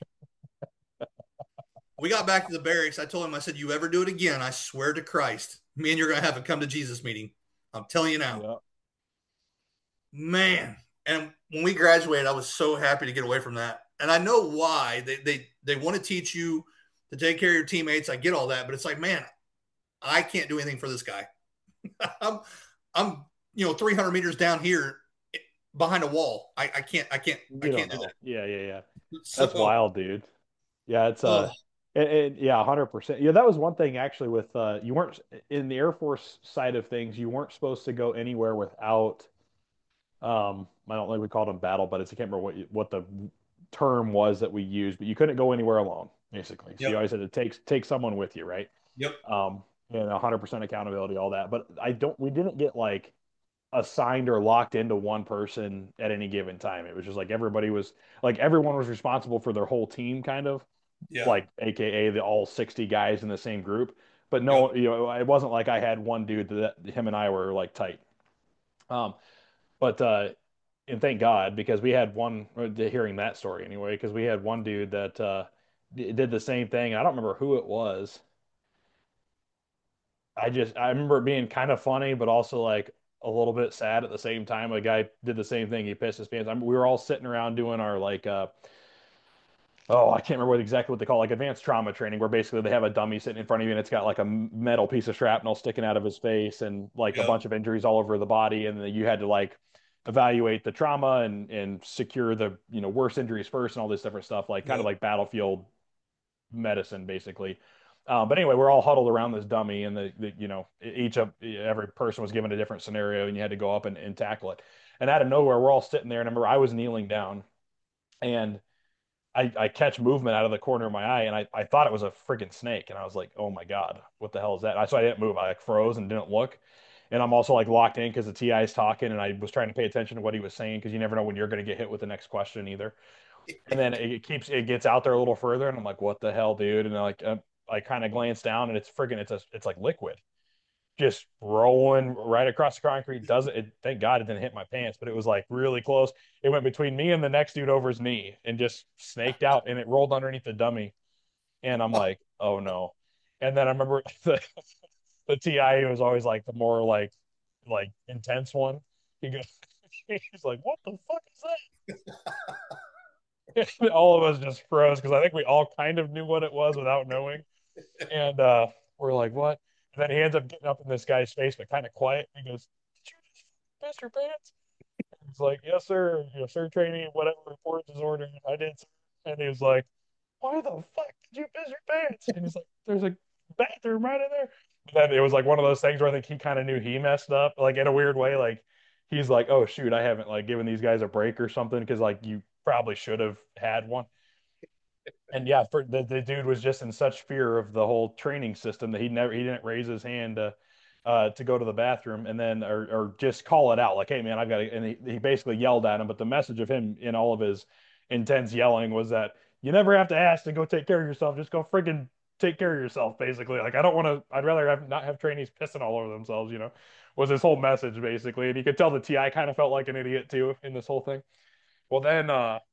We got back to the barracks. I told him, I said, "You ever do it again, I swear to Christ, me and you're going to have a come to Jesus meeting. I'm telling you now." Yeah. Man. And when we graduated, I was so happy to get away from that. And I know why. They want to teach you to take care of your teammates. I get all that. But it's like, man, I can't do anything for this guy. I'm 300 meters down here behind a wall. I can't do that. Yeah, yeah, yeah. That's So, wild, dude. Yeah, it's oh, yeah, 100%. Yeah, that was one thing actually with you weren't in the Air Force side of things, you weren't supposed to go anywhere without I don't think we called them battle buddies. I can't remember what the term was that we used, but you couldn't go anywhere alone, basically. So you yep, always had to take someone with you, right? yep, And 100% accountability, all that. But we didn't get like assigned or locked into one person at any given time. It was just like everyone was responsible for their whole team, kind of yeah, like AKA the all 60 guys in the same group. But yep. no, it wasn't like I had one dude that him and I were like tight. Um, but and thank God because we had one hearing that story anyway, because we had one dude that did the same thing. I don't remember who it was. I remember it being kind of funny, but also like a little bit sad at the same time. A guy did the same thing. He pissed his pants. We were all sitting around doing our like oh, I can't remember exactly what they call like advanced trauma training, where basically they have a dummy sitting in front of you and it's got like a metal piece of shrapnel sticking out of his face and like a Yep. bunch of injuries all over the body, and then you had to like evaluate the trauma and secure the worst injuries first and all this different stuff, like kind of Yep. like battlefield medicine basically. But anyway, we're all huddled around this dummy, and every person was given a different scenario, and you had to go up and tackle it. And out of nowhere, we're all sitting there, and I remember I was kneeling down, and I catch movement out of the corner of my eye, and I thought it was a freaking snake, and I was like, oh my God, what the hell is that? So I didn't move. I like froze and didn't look. And I'm also like locked in because the TI is talking, and I was trying to pay attention to what he was saying because you never know when you're going to get hit with the next question either. And then it gets out there a little further, and I'm like, what the hell, dude? And I kind of glance down, and it's like liquid just rolling right across the concrete. Doesn't it? Thank God it didn't hit my pants, but it was like really close. It went between me and the next dude over his knee and just snaked out, and it rolled underneath the dummy. And I'm like, oh no. And then I remember the TI was always like the more like intense one. He goes, he's like, what the fuck is that? All of us just froze because I think we all kind of knew what it was without knowing. And we're like, what? And then he ends up getting up in this guy's face, but kind of quiet. He goes, did you just piss your pants? He's like, yes, sir. Sir, training, whatever reports is ordered. I did, sir. And he was like, why the fuck did you piss your pants? And he's like, there's a bathroom right in there. And then it was like one of those things where I think he kind of knew he messed up, like in a weird way. Like he's like, oh shoot, I haven't like given these guys a break or something because like you probably should have had one. And yeah, for the dude was just in such fear of the whole training system that he didn't raise his hand to go to the bathroom and then or just call it out like, hey man, I've got to, and he basically yelled at him. But the message of him in all of his intense yelling was that you never have to ask to go take care of yourself. Just go friggin' take care of yourself, basically. Like I don't want to. I'd rather not have trainees pissing all over themselves. Was his whole message basically, and you could tell the TI kind of felt like an idiot too in this whole thing. Well, then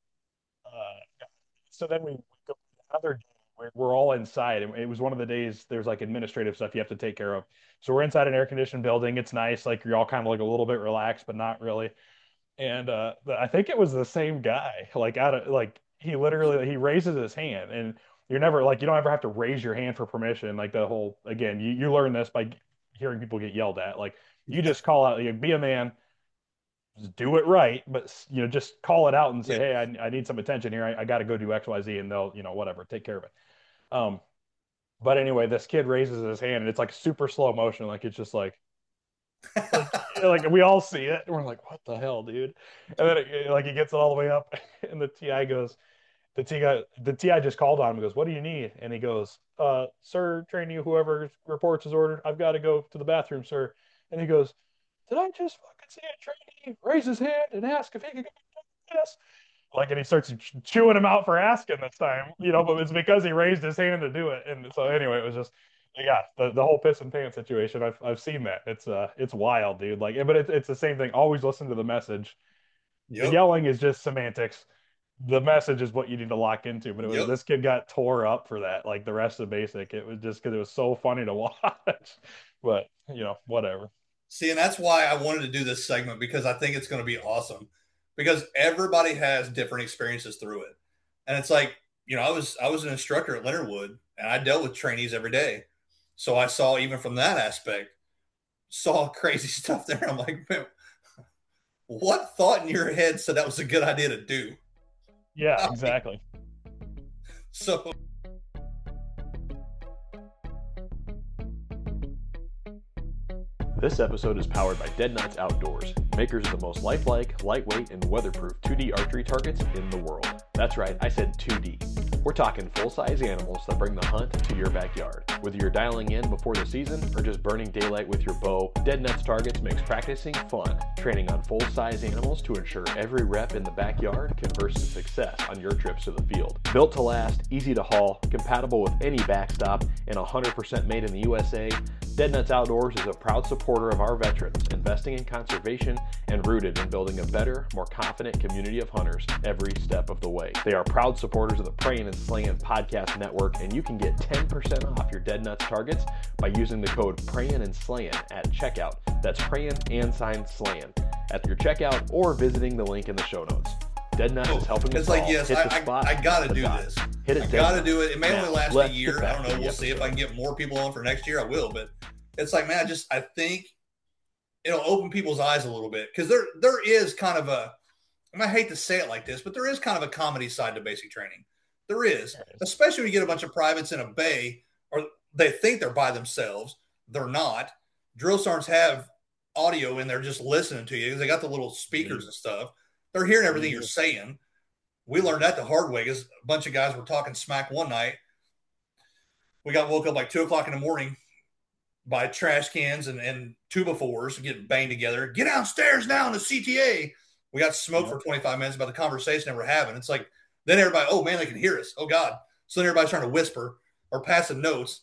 so then we go another day. We're all inside, and it was one of the days there's like administrative stuff you have to take care of. So we're inside an air conditioned building. It's nice, like you're all kind of like a little bit relaxed, but not really. And I think it was the same guy. Like out of like he literally he raises his hand, and you're never like you don't ever have to raise your hand for permission. Like the whole again, you learn this by hearing people get yelled at. Like you just call out, be a man, just do it right, but just call it out and say, Yeah. hey, I need some attention here. I got to go do X, Y, Z, and they'll, whatever, take care of it. Um, but anyway, this kid raises his hand and it's like super slow motion, like it's just like like we all see it and we're like, what the hell, dude? And then like he gets it all the way up, and the TI goes, the TI just called on him and goes, what do you need? And he goes, sir, trainee, whoever reports his order, I've got to go to the bathroom, sir. And he goes, did I just fucking see a trainee raise his hand and ask if he could go to this? Like, and he starts chewing him out for asking this time, but it's because he raised his hand to do it. And so anyway, it was just, yeah, the whole piss and pants situation. I've seen that. It's wild, dude. Like, but it's the same thing. Always listen to the message. The Yep. yelling is just semantics. The message is what you need to lock into. But Yep. this kid got tore up for that. Like the rest of basic, it was just because it was so funny to watch. But whatever. See, and that's why I wanted to do this segment because I think it's going to be awesome because everybody has different experiences through it. And it's like, I was an instructor at Leonard Wood and I dealt with trainees every day. So I saw even from that aspect, saw crazy stuff there. I'm like, man, what thought in your head said that was a good idea to do? Yeah, exactly. So This episode is powered by Dead Nuts Outdoors, makers of the most lifelike, lightweight, and weatherproof 2D archery targets in the world. That's right, I said 2D. We're talking full-size animals that bring the hunt to your backyard. Whether you're dialing in before the season or just burning daylight with your bow, Dead Nuts Targets makes practicing fun, training on full-size animals to ensure every rep in the backyard converts to success on your trips to the field. Built to last, easy to haul, compatible with any backstop, and 100% made in the USA, Dead Nuts Outdoors is a proud supporter of our veterans, investing in conservation and rooted in building a better, more confident community of hunters every step of the way. They are proud supporters of the Prayin' and Slayin' podcast network, and you can get 10% off your Dead Nuts targets by using the code Prayin' and Slayin' at checkout. That's Prayin' and Slayin' at your checkout or visiting the link in the show notes. Dead Nuts is helping us it's like, all yes, hit the spot. I got to the do dot. this. Hit it. I got to do it. It may Now, only last a let's year. get I back don't to know. the We'll see if I episode. can get more people on for next year. I will, but it's like, man, I think it'll open people's eyes a little bit because there is kind of and I hate to say it like this, but there is kind of a comedy side to basic training. There is, especially when you get a bunch of privates in a bay or they think they're by themselves. They're not. Drill sergeants have audio in there just listening to you because they got the little speakers and stuff. They're hearing everything you're saying. We learned that the hard way because a bunch of guys were talking smack one night. We got woke up like 2 o'clock in the morning by trash cans and two befores getting banged together. Get downstairs now in the CTA. We got smoked for 25 minutes about the conversation that we're having. It's like, then everybody, oh man, they can hear us. Oh God. So then everybody's trying to whisper or passing notes.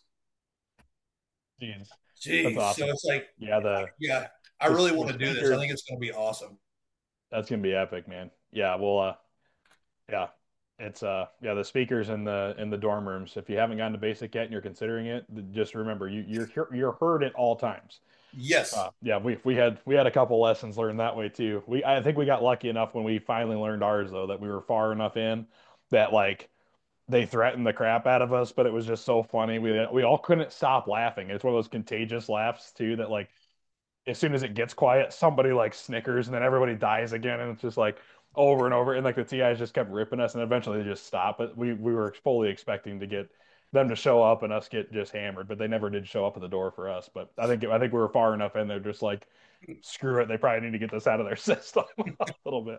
Jeez, that's Jeez. So awesome. it's like, Yeah, the yeah, I the, really the want to do this. I speakers. think it's going to be awesome. That's gonna be epic, man. Yeah, well, yeah, it's yeah, the speakers in the dorm rooms. If you haven't gotten to basic yet and you're considering it, just remember you're heard at all times. Yes. Yeah, we had a couple lessons learned that way too. I think we got lucky enough when we finally learned ours though that we were far enough in that like they threatened the crap out of us, but it was just so funny. We all couldn't stop laughing. It's one of those contagious laughs too that like as soon as it gets quiet, somebody like snickers and then everybody dies again, and it's just like over and over. And like the TIs just kept ripping us, and eventually they just stopped. But we were fully expecting to get them to show up and us get just hammered, but they never did show up at the door for us. But I think we were far enough in there, just like screw it. They probably need to get this out of their system a little bit.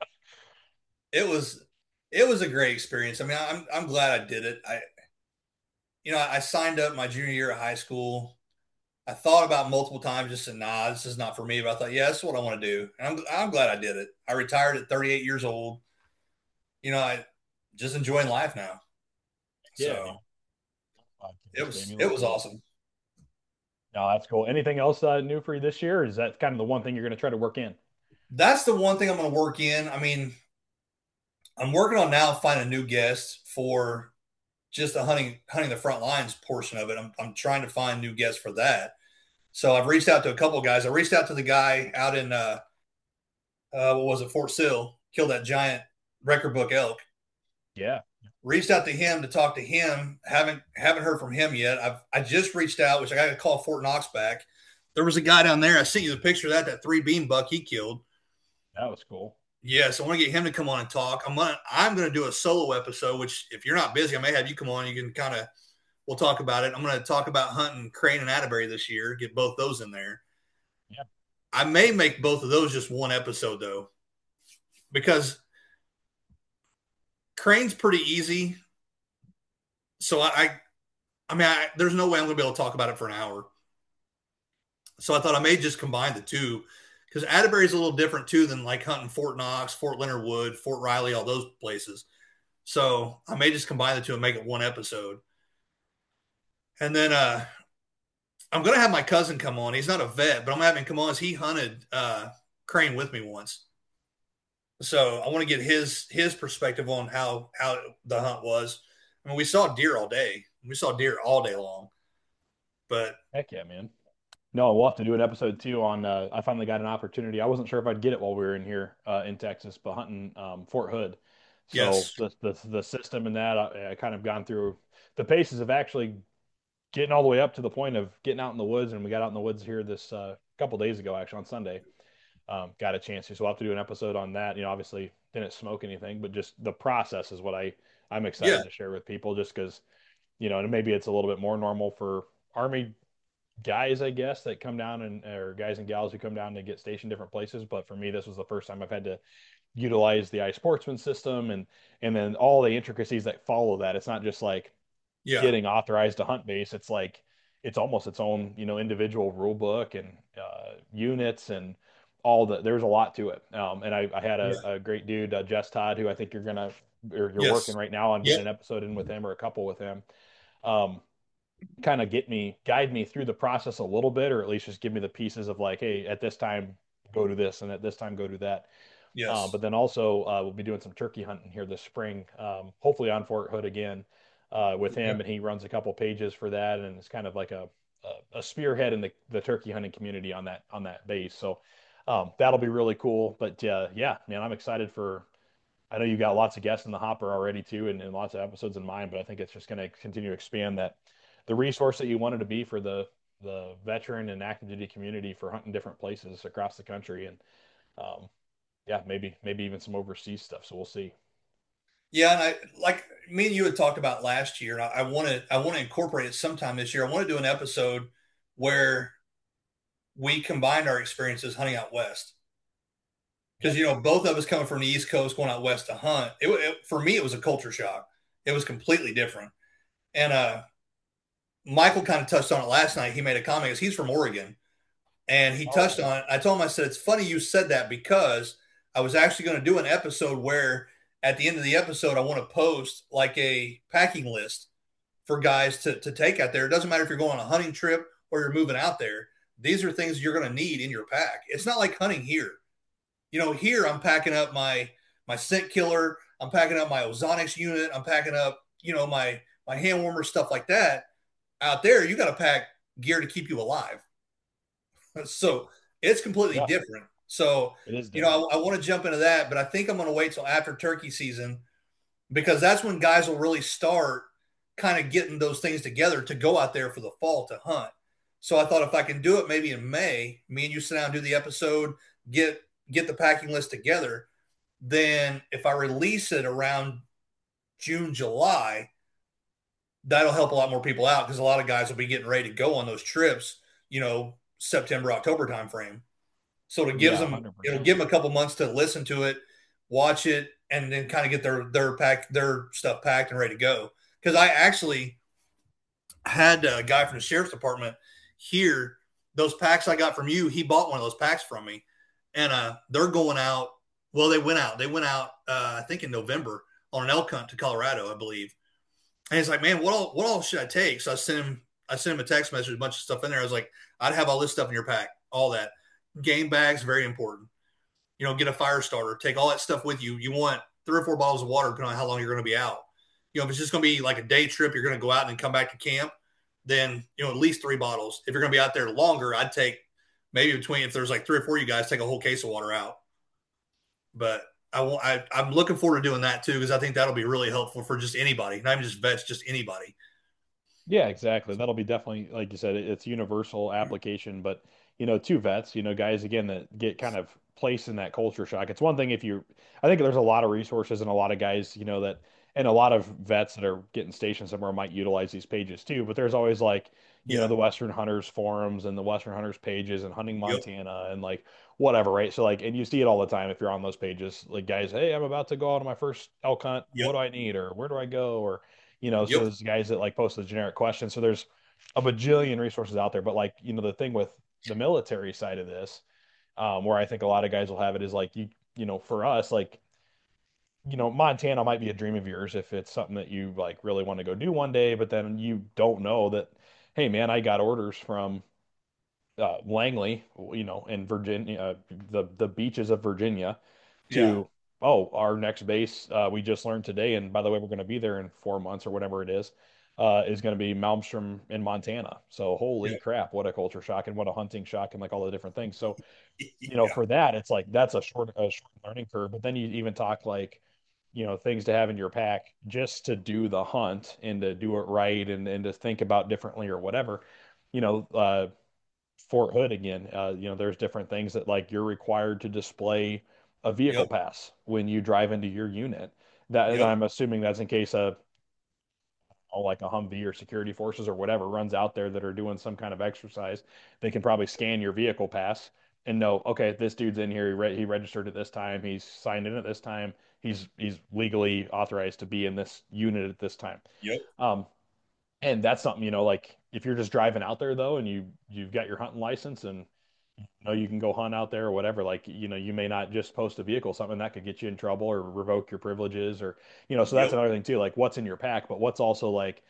It was a great experience. I mean, I'm glad I did it. I signed up my junior year of high school. I thought about multiple times, just said, nah, this is not for me. But I thought, yeah, this is what I want to do. And I'm glad I did it. I retired at 38 years old. I just enjoying life now. Yeah, man. So it Just made was me it look was cool. awesome. No, that's cool. Anything else new for you this year? Or is that kind of the one thing you're going to try to work in? That's the one thing I'm going to work in. I mean, I'm working on now finding a new guest for just the hunting the front lines portion of it. I'm trying to find new guests for that. So I've reached out to a couple of guys. I reached out to the guy out in what was it, Fort Sill, killed that giant record book elk. Yeah. reached out to him to talk to him. Haven't heard from him yet. I just reached out, which I got to call Fort Knox back. There was a guy down there. I sent you the picture of that 3 bean buck he killed. That was cool. Yeah, so I want to get him to come on and talk. I'm gonna do a solo episode, which if you're not busy, I may have you come on. You can kind of we'll talk about it. I'm gonna talk about hunting crane and Atterbury this year. Get both those in there. Yeah. I may make both of those just one episode though, because crane's pretty easy. So there's no way I'm gonna be able to talk about it for an hour. So I thought I may just combine the two because Atterbury is a little different too than like hunting Fort Knox, Fort Leonard Wood, Fort Riley, all those places. So I may just combine the two and make it one episode. And then I'm gonna have my cousin come on. He's not a vet, but I'm having him come on as he hunted crane with me once. So I want to get his perspective on how the hunt was. I mean, we saw deer all day. We saw deer all day long. But Heck yeah, man. No, we'll have to do an episode too on. I finally got an opportunity. I wasn't sure if I'd get it while we were in here in Texas, but hunting Fort Hood. So yes, the system in that I kind of gone through the paces of actually getting all the way up to the point of getting out in the woods, and we got out in the woods here this couple days ago, actually on Sunday. Got a chance to, so we'll have to do an episode on that. Obviously didn't smoke anything, but just the process is what I'm yeah, excited to share with people, just because and maybe it's a little bit more normal for Army guys, I guess, that come down or guys and gals who come down to get stationed different places. But for me, this was the first time I've had to utilize the iSportsman system and then all the intricacies that follow that. It's not just like yeah, getting authorized to hunt base. It's like it's almost its own, individual rule book and units and all the. There's a lot to it. And I had yeah, a great dude, Jess Todd, who I think you're working yes, right now on yep, getting an episode in with him or a couple with him. Um, Kind of guide me through the process a little bit, or at least just give me the pieces of like, hey, at this time go to this, and at this time go to that. yes, But then also we'll be doing some turkey hunting here this spring, hopefully on Fort Hood again with yeah, him, and he runs a couple pages for that, and it's kind of like a spearhead in the turkey hunting community on that base. So that'll be really cool. But yeah, man, I'm excited for. I know you got lots of guests in the hopper already too, and lots of episodes in mind. But I think it's just going to continue to expand that the resource that you wanted to be for the veteran and active duty community for hunting different places across the country, and um, yeah, maybe even some overseas stuff. So we'll see. yeah. And I like me and you had talked about last year. And I want to incorporate it sometime this year. I want to do an episode where we combined our experiences hunting out west Yeah. because both of us coming from the East Coast going out west to hunt. For me, it was a culture shock. It was completely different. And Michael kind of touched on it last night. He made a comment because he's from Oregon, and he Oh, touched okay. on it. I told him, I said, it's funny you said that because I was actually going to do an episode where at the end of the episode, I want to post like a packing list for guys to take out there. It doesn't matter if you're going on a hunting trip or you're moving out there. These are things you're going to need in your pack. It's not like hunting here. Here I'm packing up my scent killer. I'm packing up my ozonics unit. I'm packing up, my hand warmer, stuff like that. Out there, you got to pack gear to keep you alive. So it's completely Yeah, different. So, it is different. I want to jump into that, but I think I'm going to wait till after turkey season because that's when guys will really start kind of getting those things together to go out there for the fall to hunt. So I thought if I can do it maybe in May, me and you sit down and do the episode, get the packing list together. Then if I release it around June, July, that'll help a lot more people out because a lot of guys will be getting ready to go on those trips, September, October timeframe. So Yeah, it'll 100%. give them a couple months to listen to it, watch it, and then kind of get their stuff packed and ready to go. Because I actually had a guy from the sheriff's department here. Those packs I got from you, he bought one of those packs from me, and they're going out. Well, they went out. They went out. I think in November on an elk hunt to Colorado, I believe. And he's like, man, what all should I take? So I sent him a text message, a bunch of stuff in there. I was like, I'd have all this stuff in your pack, all that. Game bags, very important. Get a fire starter, take all that stuff with you. You want 3 or 4 bottles of water, depending on how long you're going to be out. If it's just going to be like a day trip, you're going to go out and then come back to camp, then, at least 3 bottles. If you're going to be out there longer, if there's like 3 or 4 you guys, take a whole case of water out. But I'm looking forward to doing that too because I think that'll be really helpful for just anybody, not even just vets, just anybody. Yeah, exactly. That'll be definitely, like you said, it's universal application. But two vets, guys again that get kind of placed in that culture shock. It's one thing if you, I think there's a lot of resources and a lot of guys, that, and a lot of vets that are getting stationed somewhere might utilize these pages too. But there's always like, Yeah. the Western Hunters forums and the Western Hunters pages and Hunting Yep. Montana and like whatever, right? So like, and you see it all the time if you're on those pages, like guys, hey, I'm about to go out on my first elk hunt. What Yep. do I need, or where do I go, or so Yep. there's guys that like post the generic questions. So there's a bajillion resources out there. But like, the thing with the military side of this, where I think a lot of guys will have it is like for us, like, Montana might be a dream of yours if it's something that you like really want to go do one day, but then you don't know that, hey man, I got orders from Langley, in Virginia, the beaches of Virginia, Yeah. to oh, our next base, we just learned today, and by the way, we're going to be there in 4 months or whatever it is going to be Malmstrom in Montana. So holy Yep. crap, what a culture shock and what a hunting shock and like all the different things. So Yeah. for that, it's like that's a short learning curve. But then you even talk like things to have in your pack just to do the hunt and to do it right and to think about differently or whatever. You know, uh, Fort Hood again, there's different things that like you're required to display a vehicle Yep. pass when you drive into your unit. That, and Yep. I'm assuming that's in case like a Humvee or security forces or whatever runs out there that are doing some kind of exercise. They can probably scan your vehicle pass and know, okay, this dude's in here. He registered at this time. He's signed in at this time. He's legally authorized to be in this unit at this time. Yep. Um, and that's something, like if you're just driving out there though, and you've got your hunting license and you can go hunt out there or whatever, like, you may not just post a vehicle, something that could get you in trouble or revoke your privileges or, so that's Yep. another thing too, like what's in your pack, but what's also like,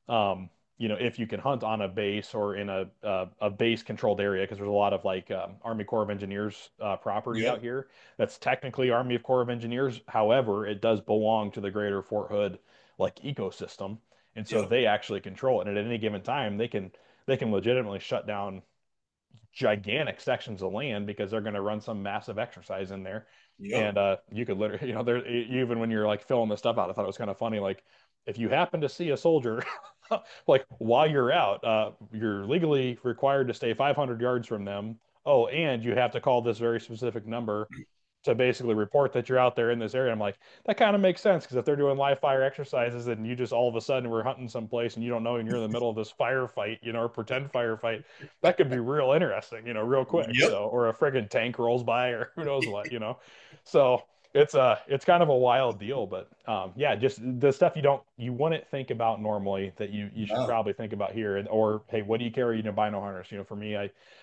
if you can hunt on a base or in a base controlled area, because there's a lot of like Army Corps of Engineers property Yep. out here that's technically Army Corps of Engineers. However, it does belong to the greater Fort Hood like ecosystem. And so Yep. they actually control it. And at any given time, they can legitimately shut down gigantic sections of land because they're going to run some massive exercise in there. Yep. And you could literally, there, even when you're like filling this stuff out, I thought it was kind of funny. Like, if you happen to see a soldier, like while you're out, you're legally required to stay 500 yards from them. Oh, and you have to call this very specific number to basically report that you're out there in this area. I'm like, that kind of makes sense because if they're doing live fire exercises and you just all of a sudden we're hunting someplace and you don't know and you're in the middle of this firefight, or pretend firefight, that could be real interesting, real quick. Yep. So, or a friggin' tank rolls by or who knows what. So it's kind of a wild deal, but yeah, just the stuff you wouldn't think about normally that you should No. probably think about here. And or hey, what do you carry in a bino harness? For me,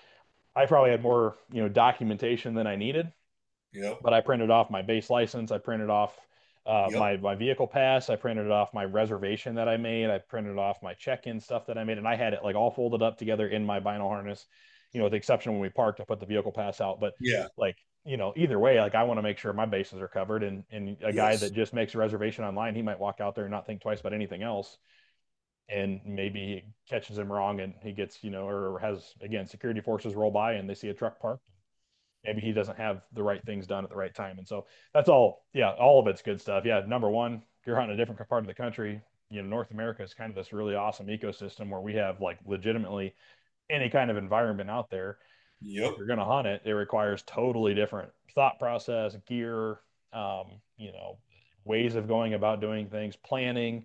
I probably had more documentation than I needed, Yep. but I printed off my base license. I printed off Yep. my vehicle pass. I printed off my reservation that I made. I printed off my check-in stuff that I made, and I had it like all folded up together in my vinyl harness. With the exception when we parked, I put the vehicle pass out. But Yeah. like, either way, like I want to make sure my bases are covered. And a guy Yes. that just makes a reservation online, he might walk out there and not think twice about anything else. And maybe he catches him wrong, and he gets, or has again security forces roll by and they see a truck parked, maybe he doesn't have the right things done at the right time. And so that's all, yeah, all of it's good stuff. Yeah, number one, you're hunting a different part of the country. North America is kind of this really awesome ecosystem where we have like legitimately any kind of environment out there. If Yep. you're going to hunt it, it requires totally different thought process, gear, um, you know, ways of going about doing things, planning.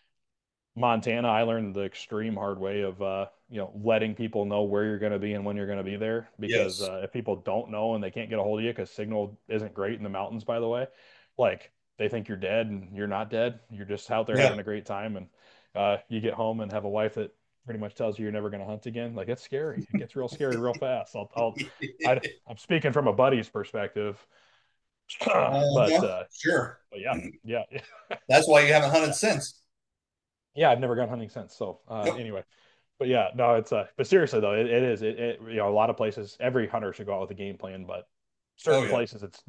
Montana, I learned the extreme hard way of letting people know where you're going to be and when you're going to be there. Because Yes. if people don't know and they can't get a hold of you, because signal isn't great in the mountains, by the way, like they think you're dead and you're not dead. You're just out there Yeah. having a great time, and you get home and have a wife that pretty much tells you you're never going to hunt again. Like it's scary. It gets real scary real fast. I'm speaking from a buddy's perspective, but Sure. yeah, yeah, That's why you haven't hunted since. yeah. I've never gone hunting since. So Yep. anyway. But yeah, no, it's but seriously though, it is a lot of places every hunter should go out with a game plan, but Oh certain yeah. places it's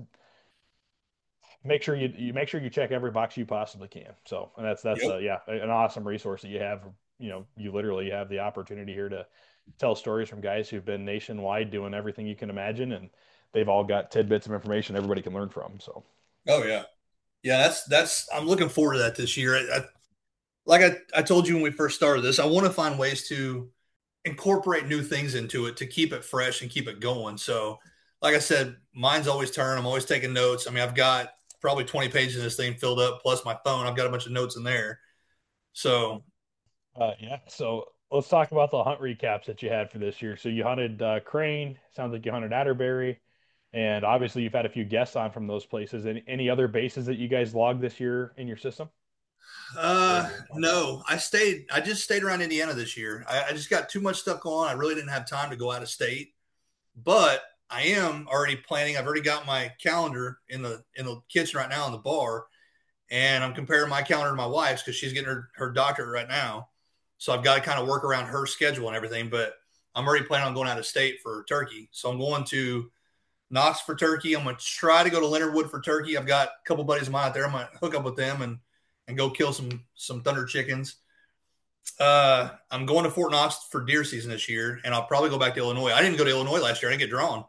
make sure you make sure you check every box you possibly can. So, and that's Yep. yeah, an awesome resource that you have. You literally have the opportunity here to tell stories from guys who've been nationwide doing everything you can imagine, and they've all got tidbits of information everybody can learn from. So Oh yeah, yeah. That's. I'm looking forward to that this year. Like I told you when we first started this, I want to find ways to incorporate new things into it to keep it fresh and keep it going. So, like I said, mine's always turn. I'm always taking notes. I mean, I've got probably 20 pages of this thing filled up, plus my phone. I've got a bunch of notes in there. So, Yeah. So let's talk about the hunt recaps that you had for this year. So you hunted Crane. Sounds like you hunted Atterbury, and obviously you've had a few guests on from those places. Any other bases that you guys logged this year in your system or in your hunt log? no, I just stayed around Indiana this year. I just got too much stuff going on. I really didn't have time to go out of state, but I am already planning. I've already got my calendar in the kitchen right now in the bar, and I'm comparing my calendar to my wife's because she's getting her doctorate right now. So I've got to kind of work around her schedule and everything. But I'm already planning on going out of state for turkey. So I'm going to Knox for turkey. I'm going to try to go to Leonard Wood for turkey. I've got a couple buddies of mine out there. I'm going to hook up with them and go kill some thunder chickens. I'm going to Fort Knox for deer season this year, and I'll probably go back to Illinois. I didn't go to Illinois last year. I didn't get drawn.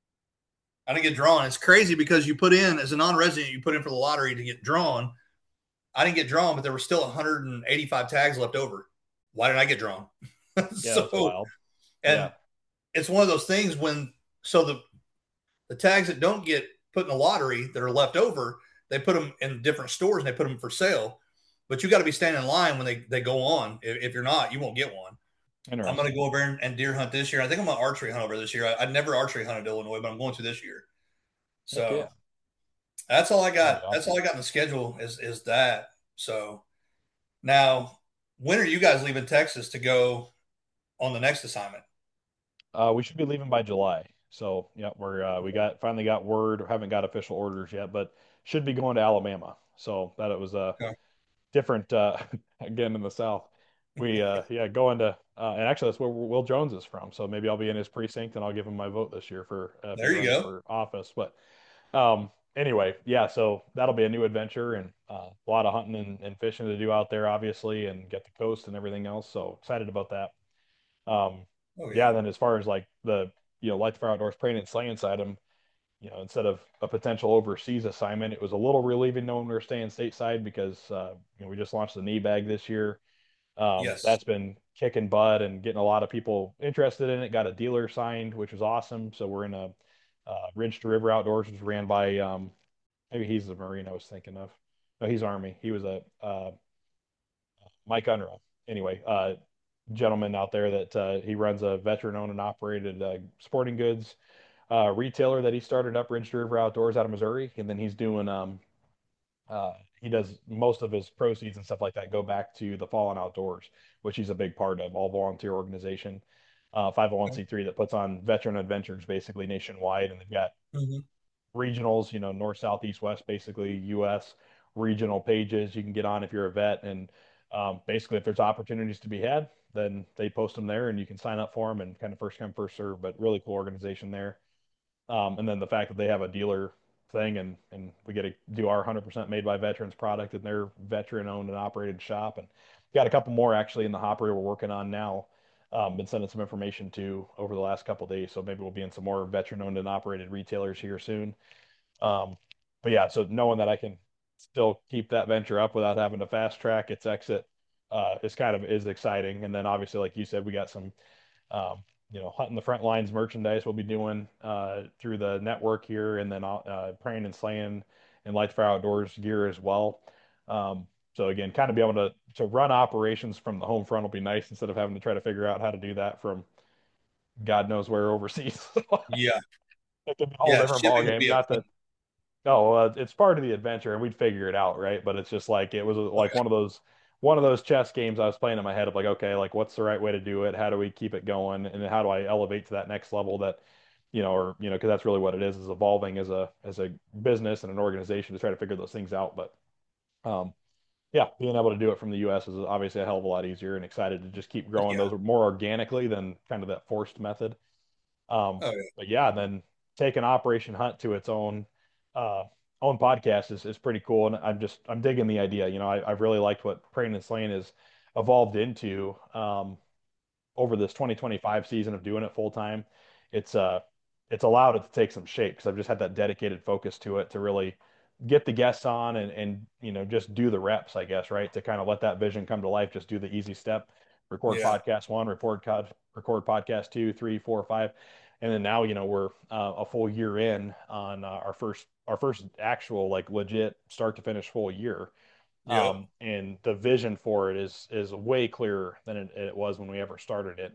I didn't get drawn. It's crazy because you put in as a non-resident, you put in for the lottery to get drawn. I didn't get drawn, but there were still 185 tags left over. Why did I get drawn? Yeah, that's So, wild. and Yeah, it's one of those things when so the tags that don't get put in the lottery that are left over, they put them in different stores and they put them for sale. But you got to be standing in line when they go on. If you're not, you won't get one. I'm going to interesting. go over and deer hunt this year. I think I'm going to archery hunt over this year. I'd never archery hunted Illinois, but I'm going to this year. Heck So yeah, that's all I that'd be got. That's awesome. all I got in the schedule is that. So now, when are you guys leaving Texas to go on the next assignment? We should be leaving by July. So yeah, we got finally got word. Haven't got official orders yet, but should be going to Alabama. So that it was Okay. different again in the South. We yeah going to and actually that's where Will Jones is from. So maybe I'll be in his precinct and I'll give him my vote this year for if There he's you running go. for office. But anyway, yeah. So that'll be a new adventure and a lot of hunting and fishing to do out there, obviously, and get the coast and everything else. So excited about that. Um, Oh yeah. yeah. Then as far as like the Light the Fire Outdoors praying and slaying side, instead of a potential overseas assignment, it was a little relieving knowing we were staying stateside because we just launched the knee bag this year. Yes. That's been kicking butt and getting a lot of people interested in it. Got a dealer signed, which was awesome. So we're in a Ridge to River Outdoors, which was ran by maybe he's the Marine I was thinking of. No, he's Army. He was a Mike Unruh. Anyway, gentleman out there that he runs a veteran-owned and operated sporting goods retailer that he started up Ridge to River Outdoors out of Missouri, and then he's doing uh, he does most of his proceeds and stuff like that go back to the Fallen Outdoors, which he's a big part of, all volunteer organization, 501c3 that puts on veteran adventures basically nationwide, and they've got Mm-hmm. regionals, north, south, east, west, basically U.S. regional pages you can get on if you're a vet, and basically if there's opportunities to be had, then they post them there, and you can sign up for them and kind of first come first serve. But really cool organization there. And then the fact that they have a dealer thing and we get to do our 100% made by veterans product in their veteran owned and operated shop. And got a couple more actually in the hopper we're working on now. Been sending some information to over the last couple of days. So maybe we'll be in some more veteran owned and operated retailers here soon. Um, but yeah, so knowing that I can still keep that venture up without having to fast track its exit is exciting. And then obviously, like you said, we got some hunting the front lines merchandise we'll be doing through the network here, and then praying and slaying and Light Fire Outdoors gear as well. So again, kind of be able to run operations from the home front will be nice instead of having to try to figure out how to do that from God knows where overseas. Yeah. It could be a whole Yeah. different ball Shipping will game. be a Not that no, it's part of the adventure, and we'd figure it out, right? But it's just like it was oh like one of those chess games I was playing in my head of like, okay, like what's the right way to do it? How do we keep it going? And then how do I elevate to that next level that, because that's really what it is evolving as a business and an organization to try to figure those things out. But um, yeah, being able to do it from the U.S. is obviously a hell of a lot easier, and excited to just keep growing yeah. those more organically than kind of that forced method. Oh yeah. But yeah, then taking Operation Hunt to its uh, own podcast is pretty cool, and I'm digging the idea. I've really liked what Praying and Slaying has evolved into over this 2025 season of doing it full time. It's uh it's allowed it to take some shape because I've just had that dedicated focus to it to really get the guests on and just do the reps, I guess, right? To kind of let that vision come to life, just do the easy step, record Yeah. podcast one, record podcast two, three, four, five. And then now, we're a full year in on our first actual like legit start to finish full year. Yep. And the vision for it is way clearer than it was when we ever started it.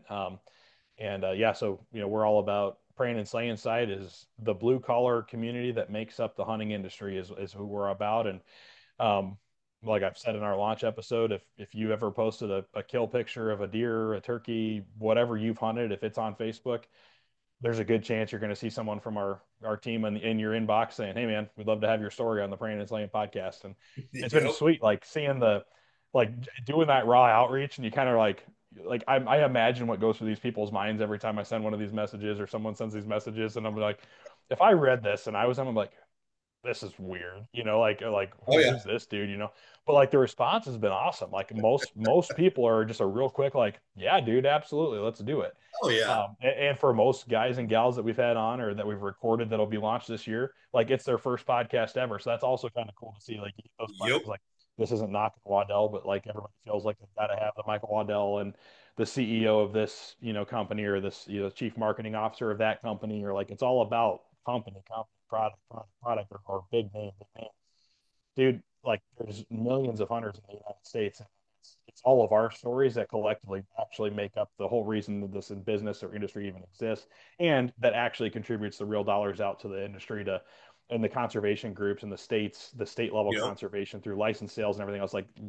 And yeah, so we're all about praying and slaying side is the blue collar community that makes up the hunting industry is who we're about. And um, like I've said in our launch episode, if you ever posted a kill picture of a deer, a turkey, whatever you've hunted, if it's on Facebook, there's a good chance you're going to see someone from our team in your inbox saying, "Hey man, we'd love to have your story on the Praying and Slaying podcast." And it's been Yep. sweet, like seeing like doing that raw outreach, and you kind of like I imagine what goes through these people's minds every time I send one of these messages or someone sends these messages, and I'm like, if I read this and I was them, I'm like, this is weird, like Oh yeah. who's this dude, But like the response has been awesome. Like most people are just a real quick, like, yeah, dude, absolutely, let's do it. Oh yeah. And for most guys and gals that we've had on or that we've recorded that'll be launched this year, like it's their first podcast ever. So that's also kind of cool to see. Like you get those Yep. questions, like this isn't knocking Waddell, but like everybody feels like they've got to have the Michael Waddell and the CEO of this, company or this, chief marketing officer of that company, or like it's all about company, product, or big name. Dude, like there's millions of hunters in the United States. And it's all of our stories that collectively actually make up the whole reason that this in business or industry even exists, and that actually contributes the real dollars out to the industry to and the conservation groups and the state level Yep. conservation through license sales and everything else. Like,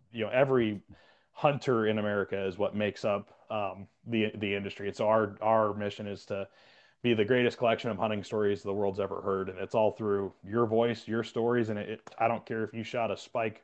every hunter in America is what makes up the industry. It's our mission is to be the greatest collection of hunting stories the world's ever heard, and it's all through your voice, your stories, and I don't care if you shot a spike,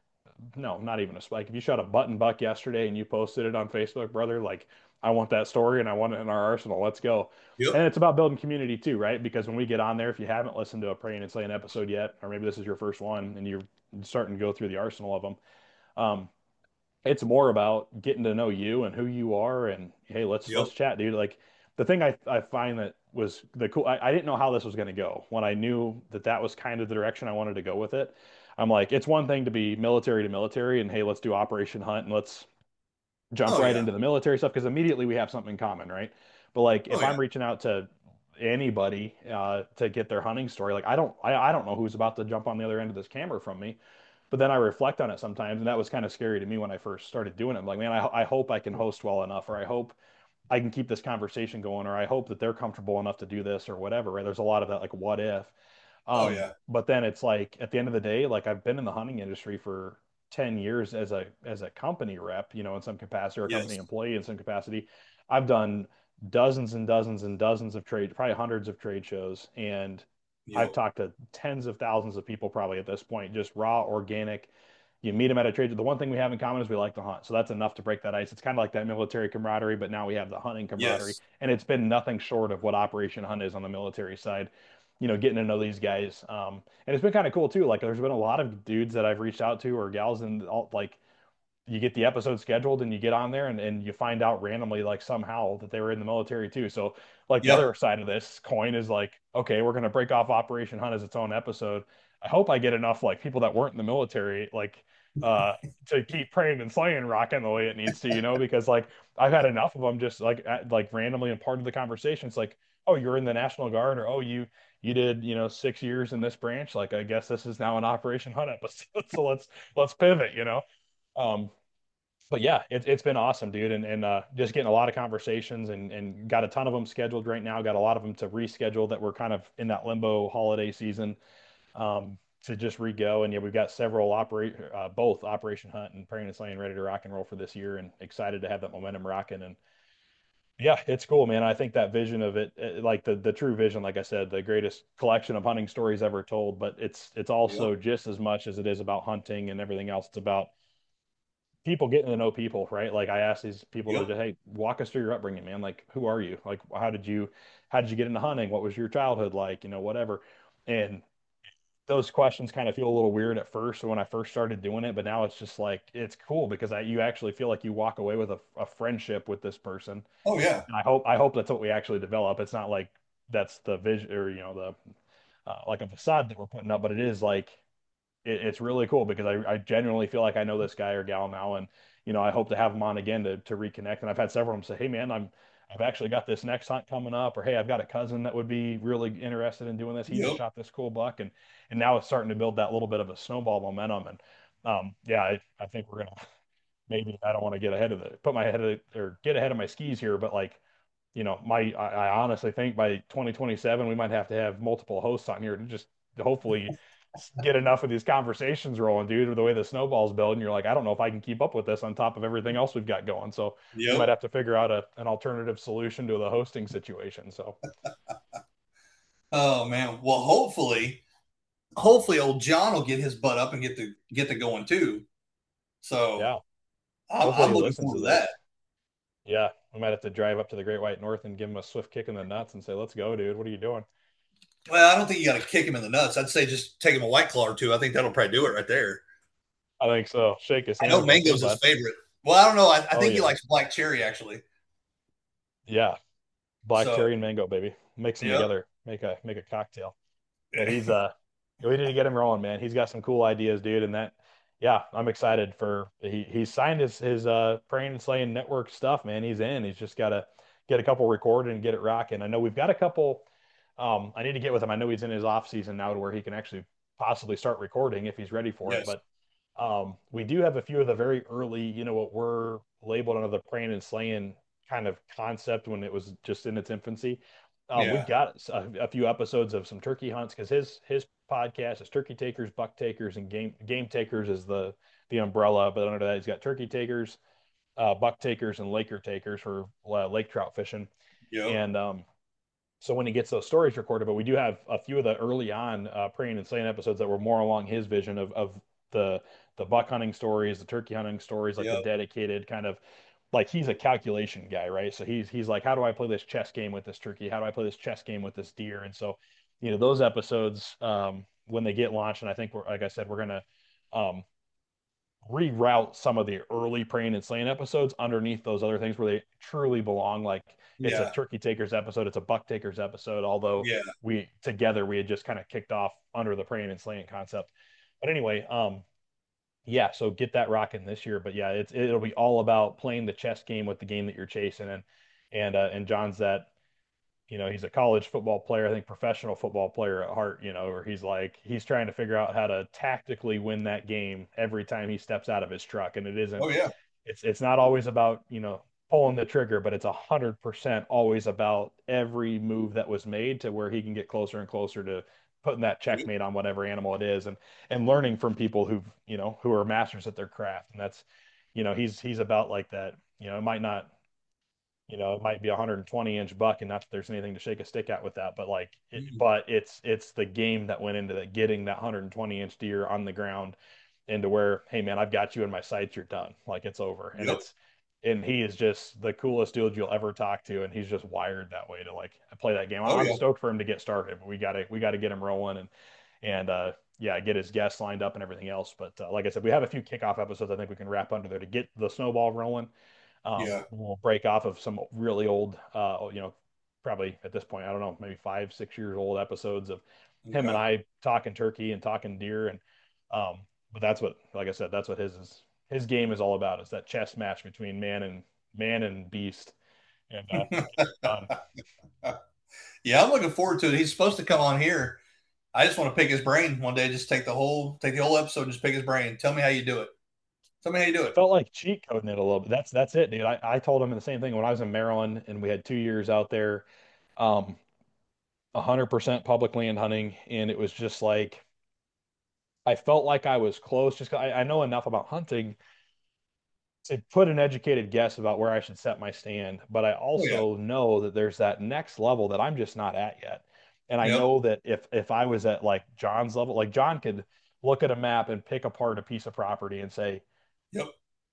no, not even a spike. If you shot a button buck yesterday and you posted it on Facebook, brother, like I want that story and I want it in our arsenal. Let's go. And Yep. it's about building community too, right? Because when we get on there, if you haven't listened to a Praying and Slaying episode yet, or maybe this is your first one and you're starting to go through the arsenal of them, um, it's more about getting to know you and who you are and hey, let's Yep. chat, dude. Like the thing I find that was the cool I didn't know how this was going to go when I knew that was kind of the direction I wanted to go with it. I'm like, it's one thing to be military to military and hey, let's do Operation Hunt and let's jump Oh right yeah. into the military stuff because immediately we have something in common, right? But like Oh if yeah. I'm reaching out to anybody to get their hunting story, like I don't know who's about to jump on the other end of this camera from me. But then I reflect on it sometimes, and that was kind of scary to me when I first started doing it. I'm like, man, I hope I can host well enough, or I hope I can keep this conversation going, or I hope that they're comfortable enough to do this, or whatever. Right? There's a lot of that, like, what if? Oh yeah. But then it's like at the end of the day, like I've been in the hunting industry for 10 years as a company rep, in some capacity, or a company Yes. employee in some capacity. I've done dozens and dozens and dozens of trade, probably hundreds of trade shows, and I've Yep. talked to tens of thousands of people probably at this point, just raw, organic. You meet them at a trade. The one thing we have in common is we like to hunt. So that's enough to break that ice. It's kind of like that military camaraderie, but now we have the hunting camaraderie. Yes. And it's been nothing short of what Operation Hunt is on the military side, getting to know these guys. And it's been kind of cool too. Like there's been a lot of dudes that I've reached out to or gals and all like you get the episode scheduled and you get on there and you find out randomly like somehow that they were in the military too. So like the Yep. other side of this coin is like, okay, we're gonna break off Operation Hunt as its own episode. I hope I get enough like people that weren't in the military like uh to keep praying and slaying rocking the way it needs to, because like I've had enough of them just like randomly and part of the conversation. It's like, oh, you're in the National Guard, or oh, you did 6 years in this branch. Like I guess this is now an Operation Hunt episode. So let's pivot. Um, but yeah, it's been awesome, dude, and just getting a lot of conversations and got a ton of them scheduled right now. Got a lot of them to reschedule that we're kind of in that limbo holiday season to just re-go. And yeah, we've got several both Operation Hunt and Praying and Slaying ready to rock and roll for this year, and excited to have that momentum rocking. And yeah, it's cool, man. I think that vision of it, like the true vision, like I said, the greatest collection of hunting stories ever told. But it's Yep. also just as much as it is about hunting and everything else. It's about people getting to know people, right? Like I ask these people to Yep. just, hey, walk us through your upbringing, man. Like, who are you? Like, how did you get into hunting? What was your childhood like? Whatever. And those questions kind of feel a little weird at first when I first started doing it, but now it's just like it's cool because you actually feel like you walk away with a friendship with this person. Oh yeah. And I hope that's what we actually develop. It's not like that's the vision or like a facade that we're putting up, but it is like it's really cool because I genuinely feel like I know this guy or gal now, and I hope to have him on again to reconnect. And I've had several of them say, "Hey, man, I've actually got this next hunt coming up," or "Hey, I've got a cousin that would be really interested in doing this. He just Yep. shot this cool buck," and now it's starting to build that little bit of a snowball momentum. And yeah, I think we're gonna maybe I don't want to get ahead of it, put my head of, or get ahead of my skis here, but like I honestly think by 2027 we might have to have multiple hosts on here to just hopefully get enough of these conversations rolling, dude, or the way the snowball's building. You're like, I don't know if I can keep up with this on top of everything else we've got going. So we might Yep. have to figure out an alternative solution to the hosting situation. So Oh man. Well, hopefully old John will get his butt up and get to going too. So yeah, hopefully I'm he looking listens forward to to that. this. Yeah, we might have to drive up to the Great White North and give him a swift kick in the nuts and say, "Let's go, dude. What are you doing?" Well, I don't think you got to kick him in the nuts. I'd say just take him a white claw or two. I think that'll probably do it right there. I think so. Shake his I hand know and go, "See you, mango's his bud." favorite. Well, I don't know. I Oh think he yeah, likes black cherry actually. yeah. Black So, cherry and mango, baby. Mix them yep. together. Make a cocktail. But we need to get him rolling, man. He's got some cool ideas, dude. And that, yeah, I'm excited for he's signed his praying and slaying network stuff, man. He's in. He's just got to get a couple recorded and get it rocking. I know we've got a couple. I need to get with him. I know he's in his off season now to where he can actually possibly start recording if he's ready for it. Yes. But we do have a few of the very early, what were labeled under the praying and slaying kind of concept when it was just in its infancy. We've Yeah. got a few episodes of some turkey hunts because his podcast is Turkey Takers, Buck Takers, and Game Takers is the umbrella. But under that, he's got Turkey Takers, Buck Takers, and Laker Takers for lake trout fishing. Yep. And so when he gets those stories recorded, but we do have a few of the early on praying and slaying episodes that were more along his vision of the the buck hunting stories, the turkey hunting stories, like the Yep. dedicated kind of like he's a calculation guy, right? So he's like, how do I play this chess game with this turkey? How do I play this chess game with this deer? And so, those episodes when they get launched, and I think we're like I said, we're gonna um, reroute some of the early praying and slaying episodes underneath those other things where they truly belong. Like it's a Yeah. turkey takers episode, it's a buck takers episode, although Yeah. we had just kind of kicked off under the praying and slaying concept. But anyway, yeah, so get that rocking this year. But yeah, it'll be all about playing the chess game with the game that you're chasing. And John's that, he's a college football player, I think professional football player at heart, where he's like he's trying to figure out how to tactically win that game every time he steps out of his truck. And it isn't Oh yeah. it's not always about, pulling the trigger, but it's 100% always about every move that was made to where he can get closer and closer to putting that Yep. checkmate on whatever animal it is, and learning from people who are masters at their craft. And that's, he's about like that. It might be a 120-inch buck, and not that there's anything to shake a stick at with that, but like, Mm. but it's the game that went into that, getting that 120-inch deer on the ground, into where, hey man, I've got you in my sights, you're done, like it's over. And Yep. he is just the coolest dude you'll ever talk to, and he's just wired that way to like play that game. Oh I'm yeah. stoked for him to get started, but we gotta get him rolling, and yeah, get his guests lined up and everything else. But like I said, we have a few kickoff episodes I think we can wrap under there to get the snowball rolling. Yeah. We'll break off of some really old, probably at this point, I don't know, maybe 5, 6 years old episodes of him and Okay. I talking turkey and talking deer. And but that's what, like I said, that's what his game is all about, is that chess match between man and beast. And get it done. Yeah, I'm looking forward to it. He's supposed to come on here. I just want to pick his brain one day. Just take the whole episode, and just pick his brain. Tell me how you do it. Tell me how you do It it. felt like cheat coding it a little bit. That's it, dude. I told him the same thing when I was in Maryland and we had 2 years out there, um, 100% public land hunting, and it was just like I felt like I was close, just 'cause I know enough about hunting to put an educated guess about where I should set my stand. But I Oh yeah. also know that there's that next level that I'm just not at yet. And I Yep. know that if I was at like John's level, like John could look at a map and pick apart a piece of property and say, Yep.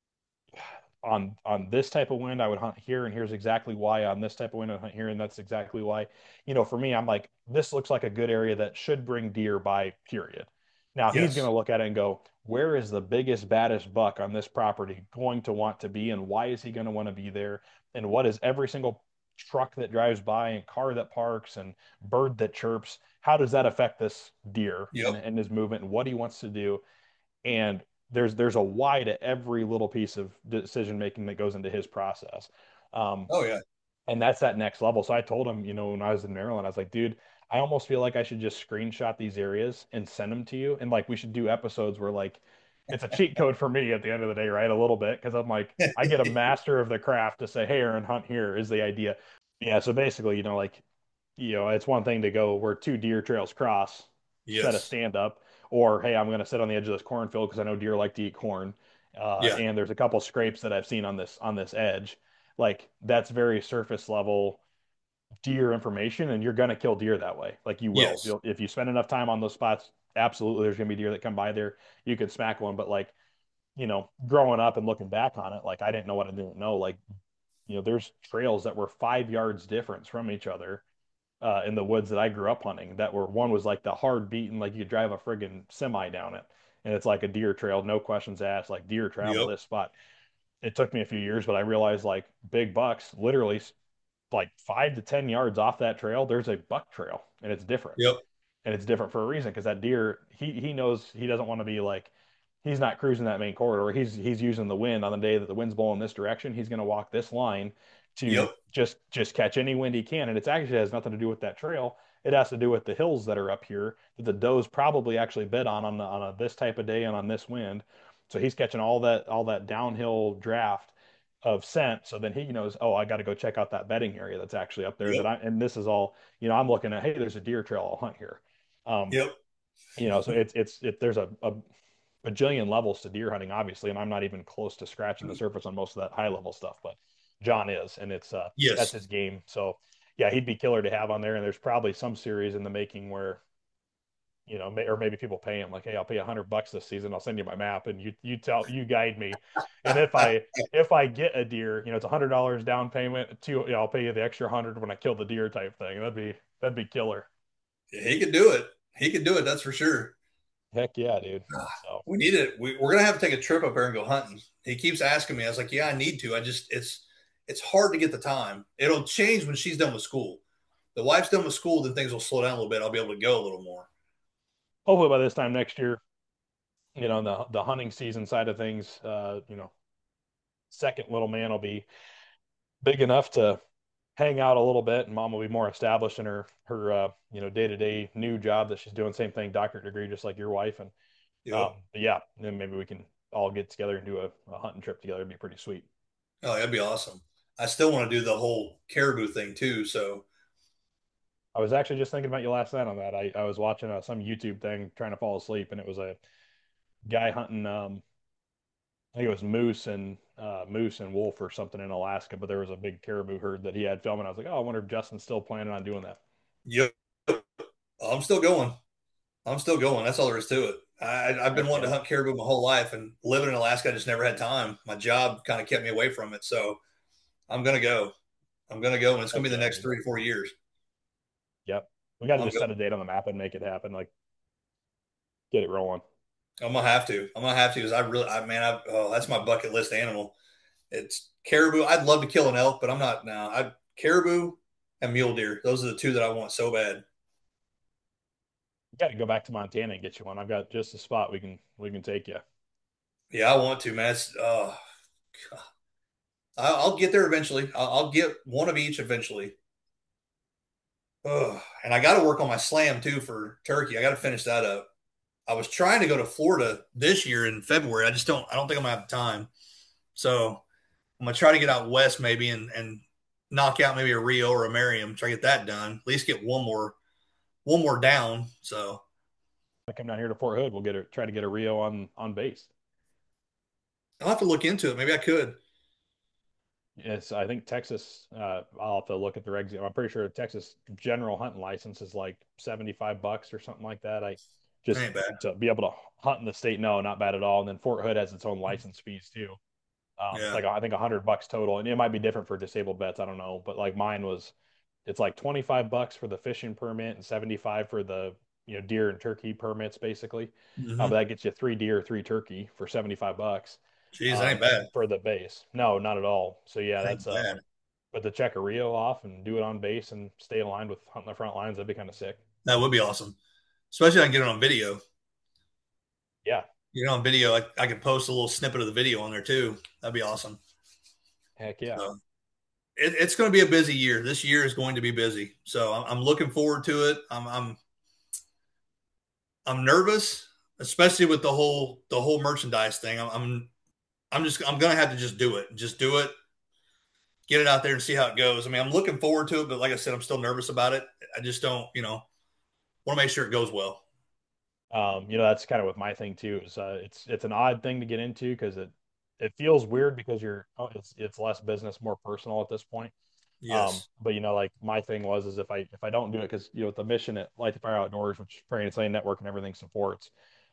on this type of wind, I would hunt here, and here's exactly why. On this type of wind, I would hunt here, and that's exactly why. For me, I'm like, this looks like a good area that should bring deer by, period. Now he's going Yes. to look at it and go, where is the biggest, baddest buck on this property going to want to be, and why is he going to want to be there? And what is every single truck that drives by and car that parks and bird that chirps. How does that affect this deer Yep. and his movement and what he wants to do? And there's a why to every little piece of decision making that goes into his process. Um, Oh yeah. and that's that next level. So I told him, when I was in Maryland, I was like, dude, I almost feel like I should just screenshot these areas and send them to you. And like we should do episodes where like it's a cheat code for me at the end of the day, right? A little bit, because I'm like, I get a master of the craft to say, hey, Aaron, hunt here is the idea. Yeah, so basically, like, it's one thing to go where two deer trails cross, set a Yes. stand up, or hey, I'm going to sit on the edge of this cornfield because I know deer like to eat corn. Yeah. And there's a couple scrapes that I've seen on this edge. Like that's very surface level deer information, and you're going to kill deer that way. Like you will. Yes. If you spend enough time on those spots, absolutely, there's going to be deer that come by there. You could smack one, but like growing up and looking back on it, like I didn't know what I didn't know. Like there's trails that were 5 yards difference from each other in the woods that I grew up hunting that were one was like the hard beaten, like you could drive a friggin' semi down it. And it's like a deer trail, no questions asked, like deer travel Yep. this spot. It took me a few years, but I realized like big bucks, literally like 5 to 10 yards off that trail, there's a buck trail and it's different Yep. and it's different for a reason because that deer he knows he doesn't want to be like he's not cruising that main corridor. He's using the wind on the day that the wind's blowing this direction. He's going to walk this line to Yep. just catch any wind he can, and it's actually has nothing to do with that trail. It has to do with the hills that are up here that the does probably actually bed on this type of day and on this wind. So he's catching all that downhill draft of scent. So then he knows, oh, I got to go check out that bedding area that's actually up there. Yep. And this is all, I'm looking at, hey, there's a deer trail. I'll hunt here. Um, Yep. so there's a bajillion levels to deer hunting, obviously, and I'm not even close to scratching the surface on most of that high level stuff, but John is, and that's Yes. his game. So yeah, he'd be killer to have on there. And there's probably some series in the making where or maybe people pay him like, hey, I'll pay $100 this season. I'll send you my map, and you guide me. And if I get a deer, it's $100 down payment. I'll pay you the extra 100 when I kill the deer type thing. That'd be killer. He could do it. He could do it. That's for sure. Heck yeah, dude. So We need it. We're gonna have to take a trip up there and go hunting. He keeps asking me. I was like, yeah, I need to. I just it's hard to get the time. It'll change when she's done with school. The wife's done with school, then things will slow down a little bit. I'll be able to go a little more. hopefully by this time next year, the hunting season side of things, second little man will be big enough to hang out a little bit, and mom will be more established in her day-to-day new job that she's doing. Same thing, doctorate degree, just like your wife. And Yep. but yeah, then maybe we can all get together and do a hunting trip together. It'd be pretty sweet. Oh, that'd be awesome. I still want to do the whole caribou thing too. So I was actually just thinking about you last night on that. I was watching some YouTube thing trying to fall asleep, and it was a guy hunting. I think it was moose and wolf or something in Alaska, but there was a big caribou herd that he had filming. I was like, oh, I wonder if Justin's still planning on doing that. yep, I'm still going. I'm still going. That's all there is to it. I've been Heck wanting to yeah. hunt caribou my whole life, and living in Alaska, I just never had time. My job kind of kept me away from it. So I'm gonna go. I'm gonna go, and it's gonna Heck be the yeah, next dude. 3 to 4 years. Yep. We got to I'm just go. set a date on the map and make it happen. Like, get it rolling. I'm gonna have to. I'm gonna have to because that's my bucket list animal. It's caribou. I'd love to kill an elk, but I'm not now. I caribou and mule deer. Those are the two that I want so bad. We got to go back to Montana and get you one. I've got just a spot we can take you. Yeah, I want to, man. I'll get there eventually. I'll get one of each eventually. Ugh. And I got to work on my slam too for turkey. I got to finish that up. I was trying to go to Florida this year in February. I don't think I'm gonna have time. So I'm gonna try to get out west maybe and knock out maybe a Rio or a Merriam. Try to get that done. At least get one more down. So I come down here to Fort Hood. Try to get a Rio on base. I'll have to look into it. Maybe I could. Yes, I think Texas. I'll have to look at the regs. I'm pretty sure Texas general hunting license is like $75 or something like that. I That just ain't bad. to be able to hunt in the state, no, not bad at all. And then Fort Hood has its own license fees too. It's Yeah. like I think $100 total, and it might be different for disabled vets. I don't know, but like mine was, it's like $25 for the fishing permit and 75 for the deer and turkey permits basically. But Mm-hmm. that gets you three deer, three turkey for $75 Jeez, that ain't bad. for the base. No, not at all. So yeah, That ain't bad. put the Checkerio off and do it on base and stay aligned with hunting the front lines. That'd be kind of sick. That would be awesome, especially if I can get it on video. Yeah, Get it on video. I could post a little snippet of the video on there too. That'd be awesome. heck yeah. So it's going to be a busy year. This year is going to be busy. So I'm looking forward to it. I'm nervous, especially with the whole merchandise thing. I'm going to have to just do it. Just do it. Get it out there and see how it goes. I mean, I'm looking forward to it, but like I said, I'm still nervous about it. I just don't, want to make sure it goes well. That's kind of with my thing too. Is it's an odd thing to get into because it feels weird because it's less business, more personal at this point. Yes. But like my thing was is if I don't do it because the mission at Light the Fire Outdoors, which Prairie and Slane Network and everything supports,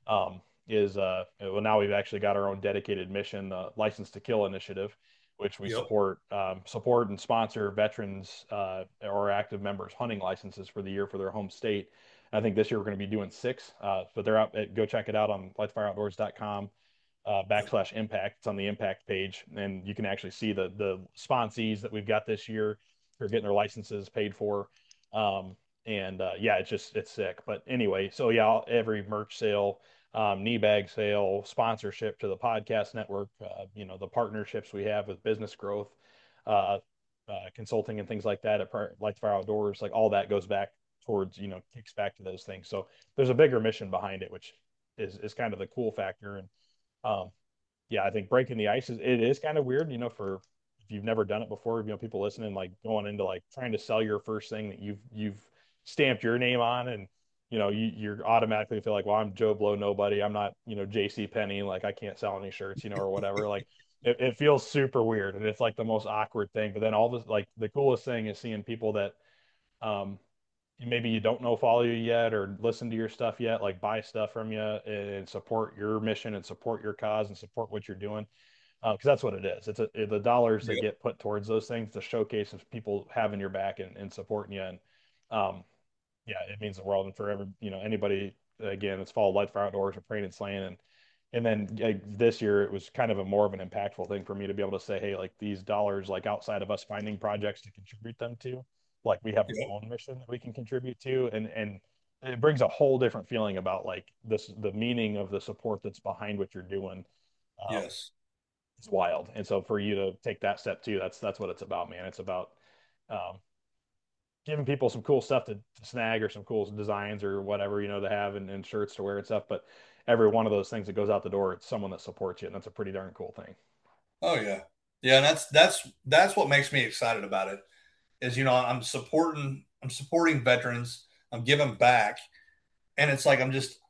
is well now we've actually got our own dedicated mission, the License to Kill initiative, which we Yep. support and sponsor veterans or active members hunting licenses for the year for their home state. I think this year we're going to be doing six, but they're out. Go check it out on lightthefireoutdoors.com Yep. /impact. It's on the impact page, and you can actually see the sponsees that we've got this year who are getting their licenses paid for. Um, and yeah, it's sick. But anyway, so yeah, every merch sale, knee bag sale, sponsorship to the podcast network, the partnerships we have with business growth, uh, consulting and things like that at Light the Fire Outdoors, like all that goes back towards, kicks back to those things. So there's a bigger mission behind it, which is kind of the cool factor. And um, yeah, I think breaking the ice is kind of weird, for if you've never done it before, people listening, like going into like trying to sell your first thing that you've stamped your name on, and you're automatically feel like, well, I'm Joe Blow nobody. I'm not, JC Penney, like I can't sell any shirts, or whatever. Like it feels super weird and it's like the most awkward thing. But then all this like the coolest thing is seeing people that um maybe you don't know follow you yet or listen to your stuff yet, like buy stuff from you and support your mission and support your cause and support what you're doing. Because that's what it is. The dollars that Yep. get put towards those things, the showcase of people having your back and supporting you. And um, yeah, it means the world. And for anybody, again, that's followed Light Fire Outdoors or Praying and Slaying. And then this year, it was kind of a more of an impactful thing for me to be able to say, hey, like these dollars, like outside of us finding projects to contribute them to, like we have our Yep. own mission that we can contribute to. And it brings a whole different feeling about like the meaning of the support that's behind what you're doing. Um, Yes. it's wild. And so for you to take that step too, that's what it's about, man. It's about um, giving people some cool stuff to snag or some cool designs or whatever, to have and shirts to wear and stuff. But every one of those things that goes out the door, it's someone that supports you. And that's a pretty darn cool thing. Oh yeah. Yeah, and that's what makes me excited about it. Is I'm supporting veterans. I'm giving back, and it's like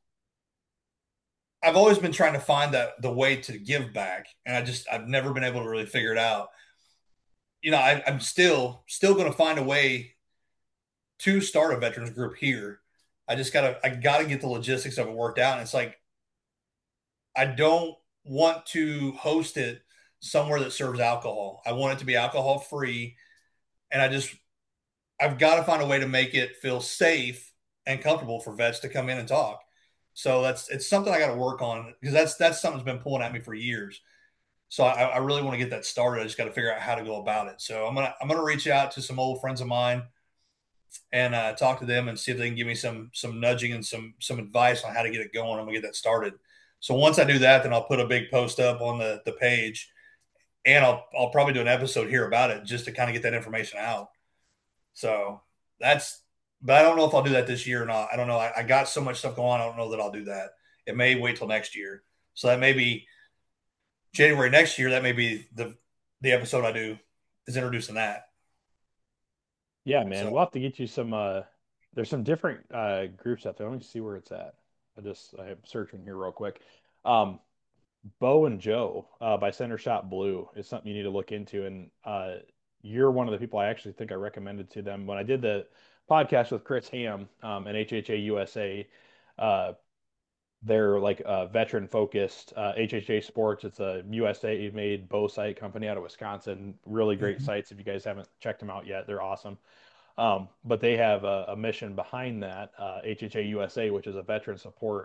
I've always been trying to find that the way to give back, and I've never been able to really figure it out. I'm still going to find a way to start a veterans group here. I gotta get the logistics of it worked out. And it's like I don't want to host it somewhere that serves alcohol. I want it to be alcohol free, and I've got to find a way to make it feel safe and comfortable for vets to come in and talk. So it's something I got to work on because that's something that's been pulling at me for years. So I really want to get that started. I just got to figure out how to go about it. So I'm gonna reach out to some old friends of mine and talk to them and see if they can give me some nudging and some advice on how to get it going. I'm gonna get that started. So once I do that, then I'll put a big post up on the page, and I'll probably do an episode here about it just to kind of get that information out. So that's, but I don't know if I'll do that this year or not. I don't know. I got so much stuff going on. I don't know that I'll do that. It may wait till next year. So that may be January next year. That may be the episode I do is introducing that. Yeah, man. So We'll have to get you some there's some different groups out there. Let me see where it's at. I'm searching here real quick. Um Bo and Joe by Center Shot Blue is something you need to look into. And you're one of the people I actually think I recommended to them when I did the podcast with Chris Ham and HHA USA. Uh, they're like a veteran focused HHA Sports. It's a USA made bow sight company out of Wisconsin. Really great mhm. sites. If you guys haven't checked them out yet, they're awesome. But they have a mission behind that, HHA USA, which is a veteran support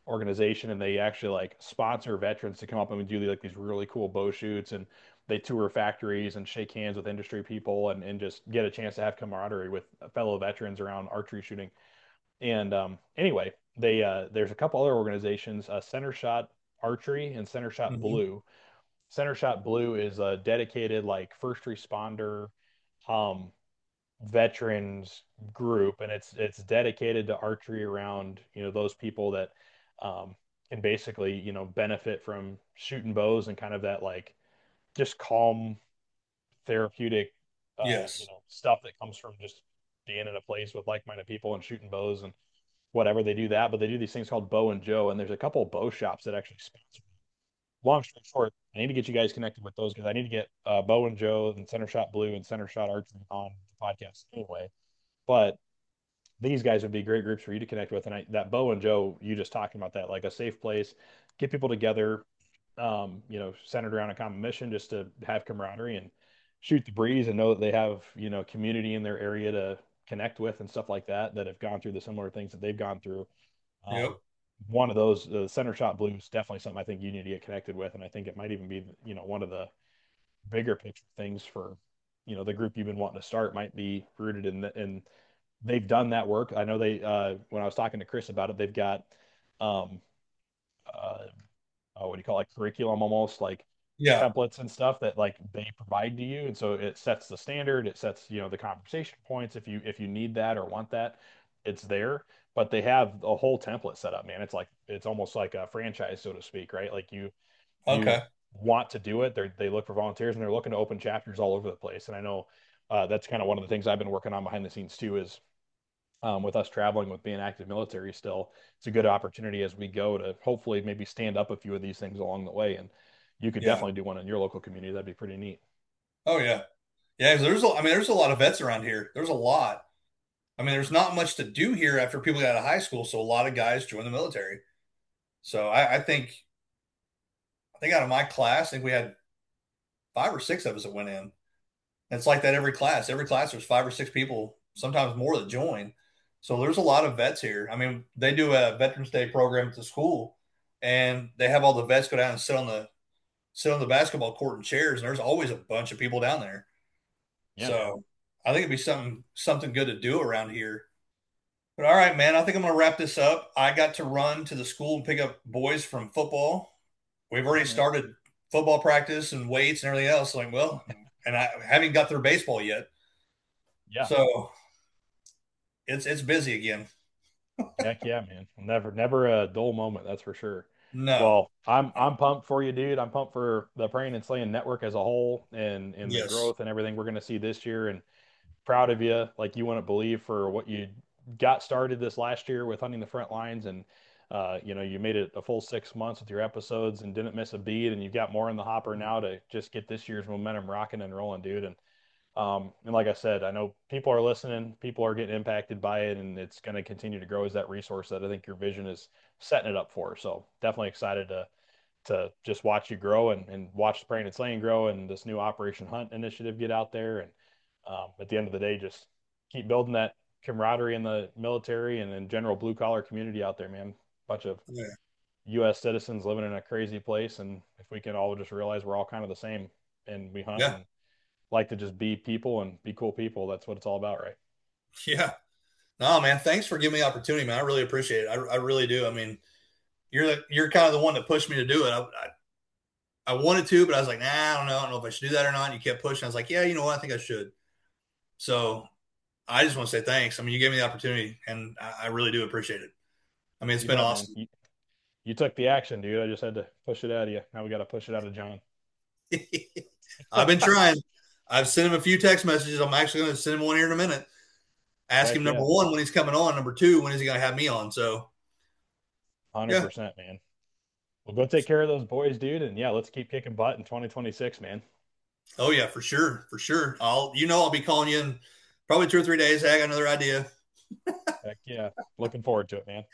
organization, and they actually like sponsor veterans to come up and do like these really cool bow shoots, and they tour factories and shake hands with industry people and just get a chance to have camaraderie with fellow veterans around archery shooting. And anyway, there's a couple other organizations, Center Shot Archery and Center Shot Hmm. Blue. Center Shot Blue is a dedicated like first responder um, veterans group, and it's dedicated to archery around those people that um, can basically benefit from shooting bows and kind of that like just calm therapeutic Yes. stuff that comes from just being in a place with like-minded people and shooting bows and whatever. They do that, but they do these things called Bow and Joe, and there's a couple of bow shops that actually sponsor. Long story short, I need to get you guys connected with those because I need to get Bow and Joe and Center Shot Blue and Center Shot Archery on the podcast anyway. But these guys would be great groups for you to connect with. And that Bo and Joe, you just talking about that, like a safe place, get people together, centered around a common mission, just to have camaraderie and shoot the breeze and know that they have, community in their area to connect with and stuff like that, that have gone through the similar things that they've gone through. Um, Yep. One of those, the Center Shot Blue is definitely something I think you need to get connected with. And I think it might even be, one of the bigger picture things for, the group you've been wanting to start might be rooted in they've done that work. I know they when I was talking to Chris about it, they've got um uh what do you call it, like curriculum almost like Yeah. templates and stuff that like they provide to you. And so it sets the standard, it sets, the conversation points. If you need that or want that, it's there. But they have a whole template set up, man. It's almost like a franchise, so to speak, right? Like you Okay. want to do it. They look for volunteers and they're looking to open chapters all over the place. And I know that's kind of one of the things I've been working on behind the scenes too is with us traveling with being active military still, it's a good opportunity as we go to hopefully maybe stand up a few of these things along the way. And you could Yeah. definitely do one in your local community. That'd be pretty neat. Oh yeah. Yeah. 'Cause I mean, there's a lot of vets around here. There's a lot. I mean, there's not much to do here after people get out of high school, so a lot of guys join the military. So I think out of my class, I think we had 5 or 6 of us that went in. And it's like that every class. Every class, there's 5 or 6 people, sometimes more, that join. So there's a lot of vets here. I mean, they do a Veterans Day program at the school, and they have all the vets go down and sit on the basketball court in chairs, and there's always a bunch of people down there. Yeah, man. So I think it'd be something good to do around here. But all right, man, I think I'm gonna wrap this up. I got to run to the school and pick up boys from football. We've Yeah, already man. started football practice and weights and everything else. Like, well, and I haven't got through baseball yet, Yeah. so it's busy again. Heck yeah, man. Never a dull moment, that's for sure. No, Well, I'm pumped for you, dude. I'm pumped for the Praying and Slaying Network as a whole and the yes, growth and everything we're gonna see this year. And proud of you, like you wouldn't believe for what you got started this last year with Hunting the Front Lines, and you made it a full 6 months with your episodes and didn't miss a beat, and you've got more in the hopper now to just get this year's momentum rocking and rolling, dude. And like I said, I know people are listening, people are getting impacted by it, and it's going to continue to grow as that resource that I think your vision is setting it up for. So definitely excited to just watch you grow and watch the Praying and Slaying grow and this new Operation Hunt initiative get out there. And at the end of the day, just keep building that camaraderie in the military and in general blue collar community out there, man. Bunch of yeah, U.S. citizens living in a crazy place, and if we can all just realize we're all kind of the same, and we hunt yeah, and like to just be people and be cool people, that's what it's all about, right? yeah. No, man, thanks for giving me the opportunity, man. I really appreciate it. I really do. I mean, you're kind of the one that pushed me to do it. I wanted to, but I was like, nah, I don't know. I don't know if I should do that or not. And you kept pushing. I was like, yeah, you know what? I think I should. So I just want to say thanks. I mean, you gave me the opportunity, and I really do appreciate it. I mean, it's You been bet, man. awesome. You took the action, dude. I just had to push it out of you. Now we got to push it out of John. I've been trying. I've sent him a few text messages. I'm actually going to send him one here in a minute. Ask him Heck number yeah, one when he's coming on. Number two, when is he going to have me on? So, yeah. 100%, man. We'll go take care of those boys, dude. And yeah, let's keep kicking butt in 2026, man. Oh, yeah, for sure. For sure. I'll be calling you in probably 2 or 3 days. Hey, I got another idea. Heck yeah. Looking forward to it, man.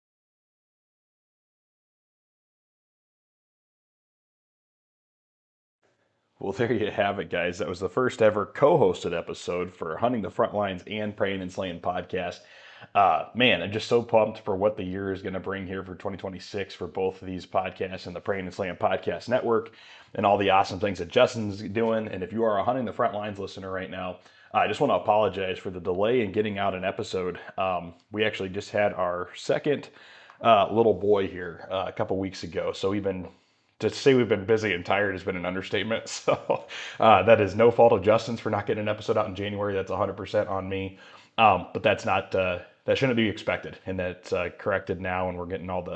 Well, there you have it, guys. That was the first ever co hosted episode for Hunting the Front Lines and Praying and Slaying podcast. Man, I'm just so pumped for what the year is going to bring here for 2026 for both of these podcasts and the Praying and Slaying Podcast Network and all the awesome things that Justin's doing. And if you are a Hunting the Front Lines listener right now, I just want to apologize for the delay in getting out an episode. We actually just had our second little boy here a couple weeks ago. So to say we've been busy and tired has been an understatement. So that is no fault of Justin's for not getting an episode out in January. That's 100% on me. But that's not that shouldn't be expected, and that's corrected now, and we're getting all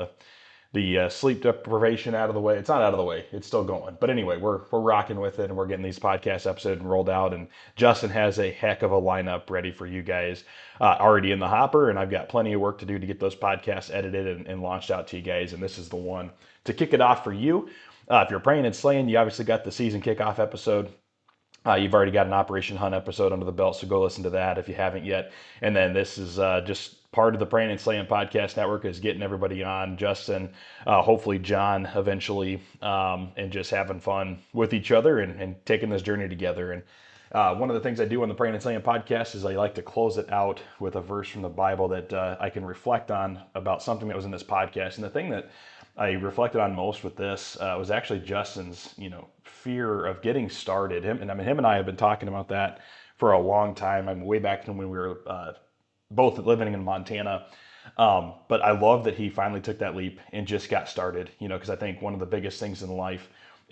the sleep deprivation out of the way. It's not out of the way; it's still going. But anyway, we're rocking with it, and we're getting these podcast episodes rolled out. And Justin has a heck of a lineup ready for you guys, already in the hopper, and I've got plenty of work to do to get those podcasts edited and launched out to you guys. And this is the one to kick it off for you. If you're praying and slaying, you obviously got the season kickoff episode. You've already got an Operation Hunt episode under the belt, so go listen to that if you haven't yet. And then this is just part of the Praying and Slaying Podcast Network is getting everybody on, Justin, hopefully John eventually, and just having fun with each other and taking this journey together. And one of the things I do on the Praying and Slaying Podcast is I like to close it out with a verse from the Bible that I can reflect on about something that was in this podcast. And the thing that I reflected on most with this was actually Justin's, fear of getting started. Him and I have been talking about that for a long time. Way back when we were both living in Montana. But I love that he finally took that leap and just got started. Because I think one of the biggest things in life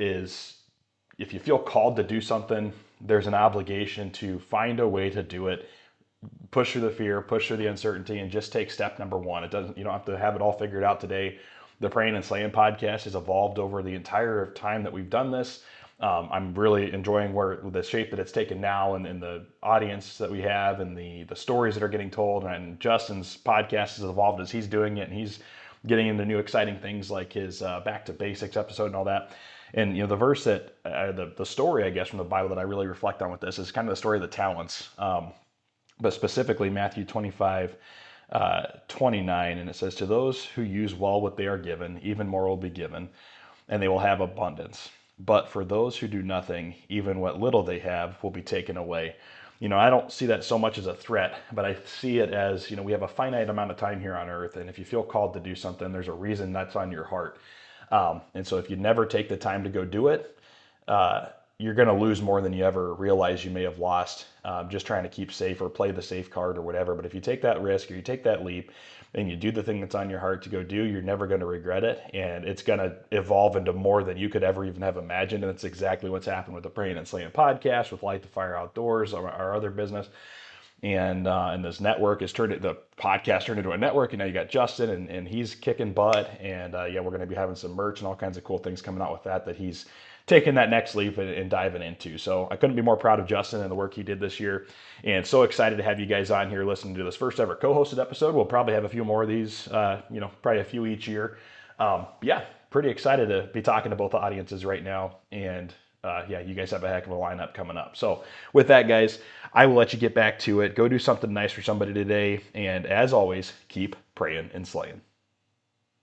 is if you feel called to do something, there's an obligation to find a way to do it. Push through the fear, push through the uncertainty, and just take step number one. You don't have to have it all figured out today. The Praying and Slaying podcast has evolved over the entire time that we've done this. I'm really enjoying the shape that it's taken now and the audience that we have and the stories that are getting told. And Justin's podcast has evolved as he's doing it, and he's getting into new exciting things like his Back to Basics episode and all that. And the verse that the story, I guess, from the Bible that I really reflect on with this is kind of the story of the talents, but specifically Matthew 25. 29, and it says, "To those who use well what they are given, even more will be given, and they will have abundance. But for those who do nothing, even what little they have will be taken away." I don't see that so much as a threat, but I see it as, we have a finite amount of time here on earth, and if you feel called to do something, there's a reason that's on your heart. And so if you never take the time to go do it, you're going to lose more than you ever realize you may have lost, just trying to keep safe or play the safe card or whatever. But if you take that risk or you take that leap and you do the thing that's on your heart to go do, you're never going to regret it. And it's going to evolve into more than you could ever even have imagined. And that's exactly what's happened with the Praying and Slaying podcast, with Light the Fire Outdoors, our other business. And this network the podcast turned into a network, and now you got Justin, and he's kicking butt. And we're going to be having some merch and all kinds of cool things coming out with that he's taking that next leap and diving into. So I couldn't be more proud of Justin and the work he did this year, and so excited to have you guys on here listening to this first ever co-hosted episode. We'll probably have a few more of these, probably a few each year. Pretty excited to be talking to both audiences right now, and you guys have a heck of a lineup coming up. So with that, guys, I will let you get back to it. Go do something nice for somebody today, and as always, keep praying and slaying.